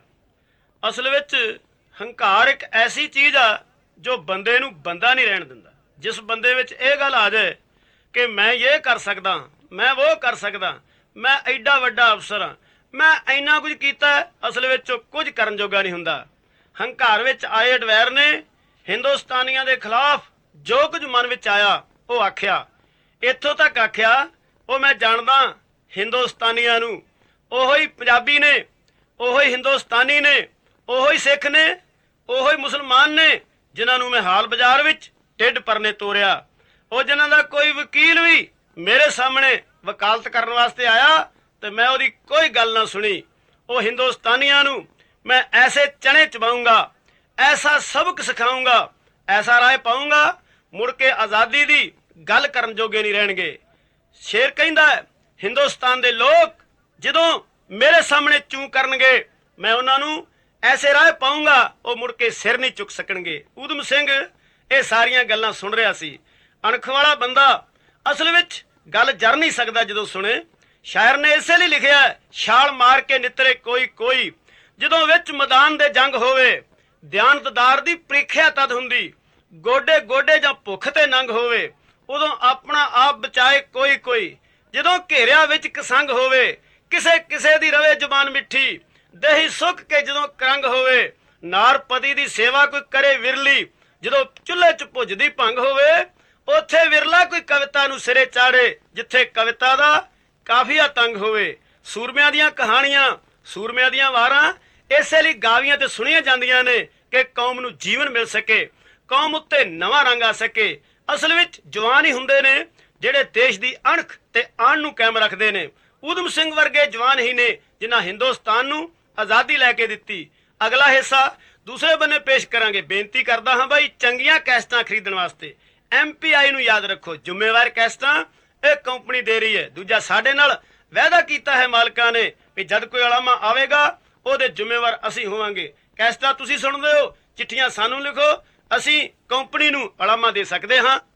ਅਸਲ ਵਿੱਚ ਹੰਕਾਰ ਇੱਕ ਐਸੀ ਚੀਜ਼ ਆ ਜੋ ਬੰਦੇ ਨੂੰ ਬੰਦਾ ਨਹੀਂ ਰਹਿਣ ਦਿੰਦਾ। ਜਿਸ ਬੰਦੇ ਵਿੱਚ ਇਹ ਗੱਲ ਆ ਜਾਏ ਕਿ ਮੈਂ ਇਹ ਕਰ ਸਕਦਾ, ਮੈਂ ਉਹ ਕਰ ਸਕਦਾ, ਮੈਂ ਐਡਾ ਵੱਡਾ ਅਫਸਰ ਹਾਂ, ਮੈਂ ਇੰਨਾ ਕੁਝ ਕੀਤਾ, ਅਸਲ ਵਿੱਚ ਉਹ ਕੁਝ ਕਰਨ ਜੋਗਾ ਨਹੀਂ ਹੁੰਦਾ। ਹੰਕਾਰ ਵਿੱਚ ਆਏ ਅਡਵੈਰ ਨੇ ਹਿੰਦੁਸਤਾਨੀਆਂ ਦੇ ਖਿਲਾਫ ਜੋ ਕੁਝ ਮਨ ਵਿੱਚ ਆਇਆ ਉਹ ਆਖਿਆ। ਇੱਥੋਂ ਤੱਕ ਆਖਿਆ, ਉਹ ਮੈਂ ਜਾਣਦਾ ਹਿੰਦੁਸਤਾਨੀਆਂ ਨੂੰ, ਉਹੋ ਹੀ ਪੰਜਾਬੀ ਨੇ, ਉਹੋ ਹੀ ਹਿੰਦੁਸਤਾਨੀ ਨੇ, ਉਹੋ ਹੀ ਸਿੱਖ ਨੇ, ਉਹੋ ਹੀ ਮੁਸਲਮਾਨ ਨੇ, ਜਿਨ੍ਹਾਂ ਨੂੰ ਮੈਂ ਹਾਲ ਬਾਜ਼ਾਰ ਵਿੱਚ ਢਿੱਡ ਪਰਨੇ ਤੋਰਿਆ। ਉਹ ਜਿਨ੍ਹਾਂ ਦਾ ਕੋਈ ਵਕੀਲ ਵੀ ਮੇਰੇ ਸਾਹਮਣੇ ਵਕਾਲਤ ਕਰਨ ਵਾਸਤੇ ਆਇਆ ਤੇ ਮੈਂ ਉਹਦੀ ਕੋਈ ਗੱਲ ਨਾ ਸੁਣੀ। ਉਹ ਹਿੰਦੁਸਤਾਨੀਆਂ ਨੂੰ ਮੈਂ ਐਸੇ ਚਣੇ ਚਬਾਊਂਗਾ, ਐਸਾ ਸਬਕ ਸਿਖਾਊਂਗਾ, ਐਸਾ ਰਾਹ ਪਾਊਂਗਾ, ਮੁੜ ਕੇ ਆਜ਼ਾਦੀ ਦੀ ਗੱਲ ਕਰਨ ਜੋਗੇ ਨਹੀਂ ਰਹਿਣਗੇ। ਸ਼ੇਰ ਕਹਿੰਦਾ ਹੈ, ਹਿੰਦੁਸਤਾਨ ਦੇ ਲੋਕ ਜਦੋਂ ਮੇਰੇ ਸਾਹਮਣੇ ਚੂੰ ਕਰਨਗੇ, ਮੈਂ ਉਹਨਾਂ ਨੂੰ ਐਸੇ ਰਾਹ ਪਾਊਂਗਾ, ਉਹ ਮੁੜ ਕੇ ਸਿਰ ਨਹੀਂ ਚੁੱਕ ਸਕਣਗੇ। ਊਧਮ ਸਿੰਘ ਇਹ ਸਾਰੀਆਂ ਗੱਲਾਂ ਸੁਣ ਰਿਹਾ ਸੀ। ਅਣਖ ਵਾਲਾ ਬੰਦਾ ਅਸਲ ਵਿੱਚ ਗੱਲ ਜਰ ਨਹੀਂ ਸਕਦਾ ਜਦੋਂ ਸੁਣੇ। ਸ਼ਾਇਰ ਨੇ ਇਸੇ ਲਈ ਲਿਖਿਆ, ਛਾਲ ਮਾਰ ਕੇ ਨਿਤਰੇ ਕੋਈ ਕੋਈ, ਜਦੋਂ ਵਿੱਚ ਮੈਦਾਨ ਦੇ ਜੰਗ ਹੋਵੇ, ਦਿਆਨਤਦਾਰ ਦੀ ਪ੍ਰੀਖਿਆ ਤਦ ਹੁੰਦੀ, ਗੋਡੇ ਗੋਡੇ ਜਾਂ ਭੁੱਖ ਤੇ ਨੰਗ ਹੋਵੇ, ਉਦੋਂ ਆਪਣਾ ਆਪ ਬਚਾਏ ਕੋਈ ਕੋਈ, ਜਦੋਂ ਘੇਰਿਆ ਵਿੱਚ ਕਸੰਗ ਹੋਵੇ, ਕਿਸੇ ਕਿਸੇ ਦੀ ਰਵੇ ਜ਼ੁਬਾਨ ਮਿੱਠੀ, ਦਹੀ ਸੁੱਕ ਕੇ ਜਦੋਂ ਕਰੰਗ ਹੋਵੇ, ਨਾਰਪਤੀ ਦੀ ਸੇਵਾ ਕੋਈ ਕਰੇ ਵਿਰਲੀ, ਜਦੋਂ ਚੁੱਲ੍ਹੇ 'ਚ ਭੁੱਜਦੀ ਭੰਗ ਹੋਵੇ, ਉੱਥੇ ਵਿਰਲਾ ਕੋਈ ਕਵਿਤਾ ਨੂੰ ਸਿਰੇ ਚਾੜੇ, ਜਿੱਥੇ ਕਵਿਤਾ ਦਾ ਕਾਫੀਆ ਤੰਗ ਹੋਵੇ। ਸੂਰਮਿਆਂ ਦੀਆਂ ਕਹਾਣੀਆਂ, ਸੂਰਮਿਆਂ ਦੀਆਂ ਵਾਰਾਂ ਇਸੇ ਲਈ ਗਾਵੀਆਂ ਤੇ ਸੁਣੀਆਂ ਜਾਂਦੀਆਂ ਨੇ ਕਿ ਕੌਮ ਨੂੰ ਜੀਵਨ ਮਿਲ ਸਕੇ, ਕੌਮ ਉੱਤੇ ਨਵਾਂ ਰੰਗ ਆ ਸਕੇ। ਅਸਲ ਵਿੱਚ ਜਵਾਨ ਹੀ ਹੁੰਦੇ ਨੇ ਜਿਹੜੇ ਦੇਸ਼ ਦੀ ਅਣਖ ਤੇ ਆਣ ਨੂੰ ਕਾਇਮ ਰੱਖਦੇ ਨੇ। ਊਧਮ ਸਿੰਘ ਵਰਗੇ ਜਵਾਨ ਹੀ ਨੇ ਜਿਨ੍ਹਾਂ ਹਿੰਦੁਸਤਾਨ ਨੂੰ ਆਜ਼ਾਦੀ ਲੈ ਕੇ ਦਿੱਤੀ। ਅਗਲਾ ਹਿੱਸਾ ਦੂਸਰੇ ਬੰਨੇ ਪੇਸ਼ ਕਰਾਂਗੇ। ਬੇਨਤੀ ਕਰਦਾ ਹਾਂ ਬਾਈ, ਚੰਗੀਆਂ ਕੈਸਟਾਂ ਖਰੀਦਣ ਵਾਸਤੇ MPI ਨੂੰ ਯਾਦ ਰੱਖੋ, ਜ਼ਿੰਮੇਵਾਰ ਕੈਸਟਾਂ ਇਹ ਕੰਪਨੀ ਦੇ ਰਹੀ ਹੈ। ਦੂਜਾ, ਸਾਡੇ ਨਾਲ ਵਾਅਦਾ ਕੀਤਾ ਹੈ ਮਾਲਕਾਂ ਨੇ ਵੀ ਜਦ ਕੋਈ ਉਲਾਮਾ ਆਵੇਗਾ ਉਹਦੇ ਜ਼ਿੰਮੇਵਾਰ ਅਸੀਂ ਹੋਵਾਂਗੇ। ਕੈਸਟਾਂ ਤੁਸੀਂ ਸੁਣਦੇ ਹੋ, ਚਿੱਠੀਆਂ ਸਾਨੂੰ ਲਿਖੋ, ਅਸੀਂ ਕੰਪਨੀ ਨੂੰ ਉਲਾਮਾ ਦੇ ਸਕਦੇ ਹਾਂ।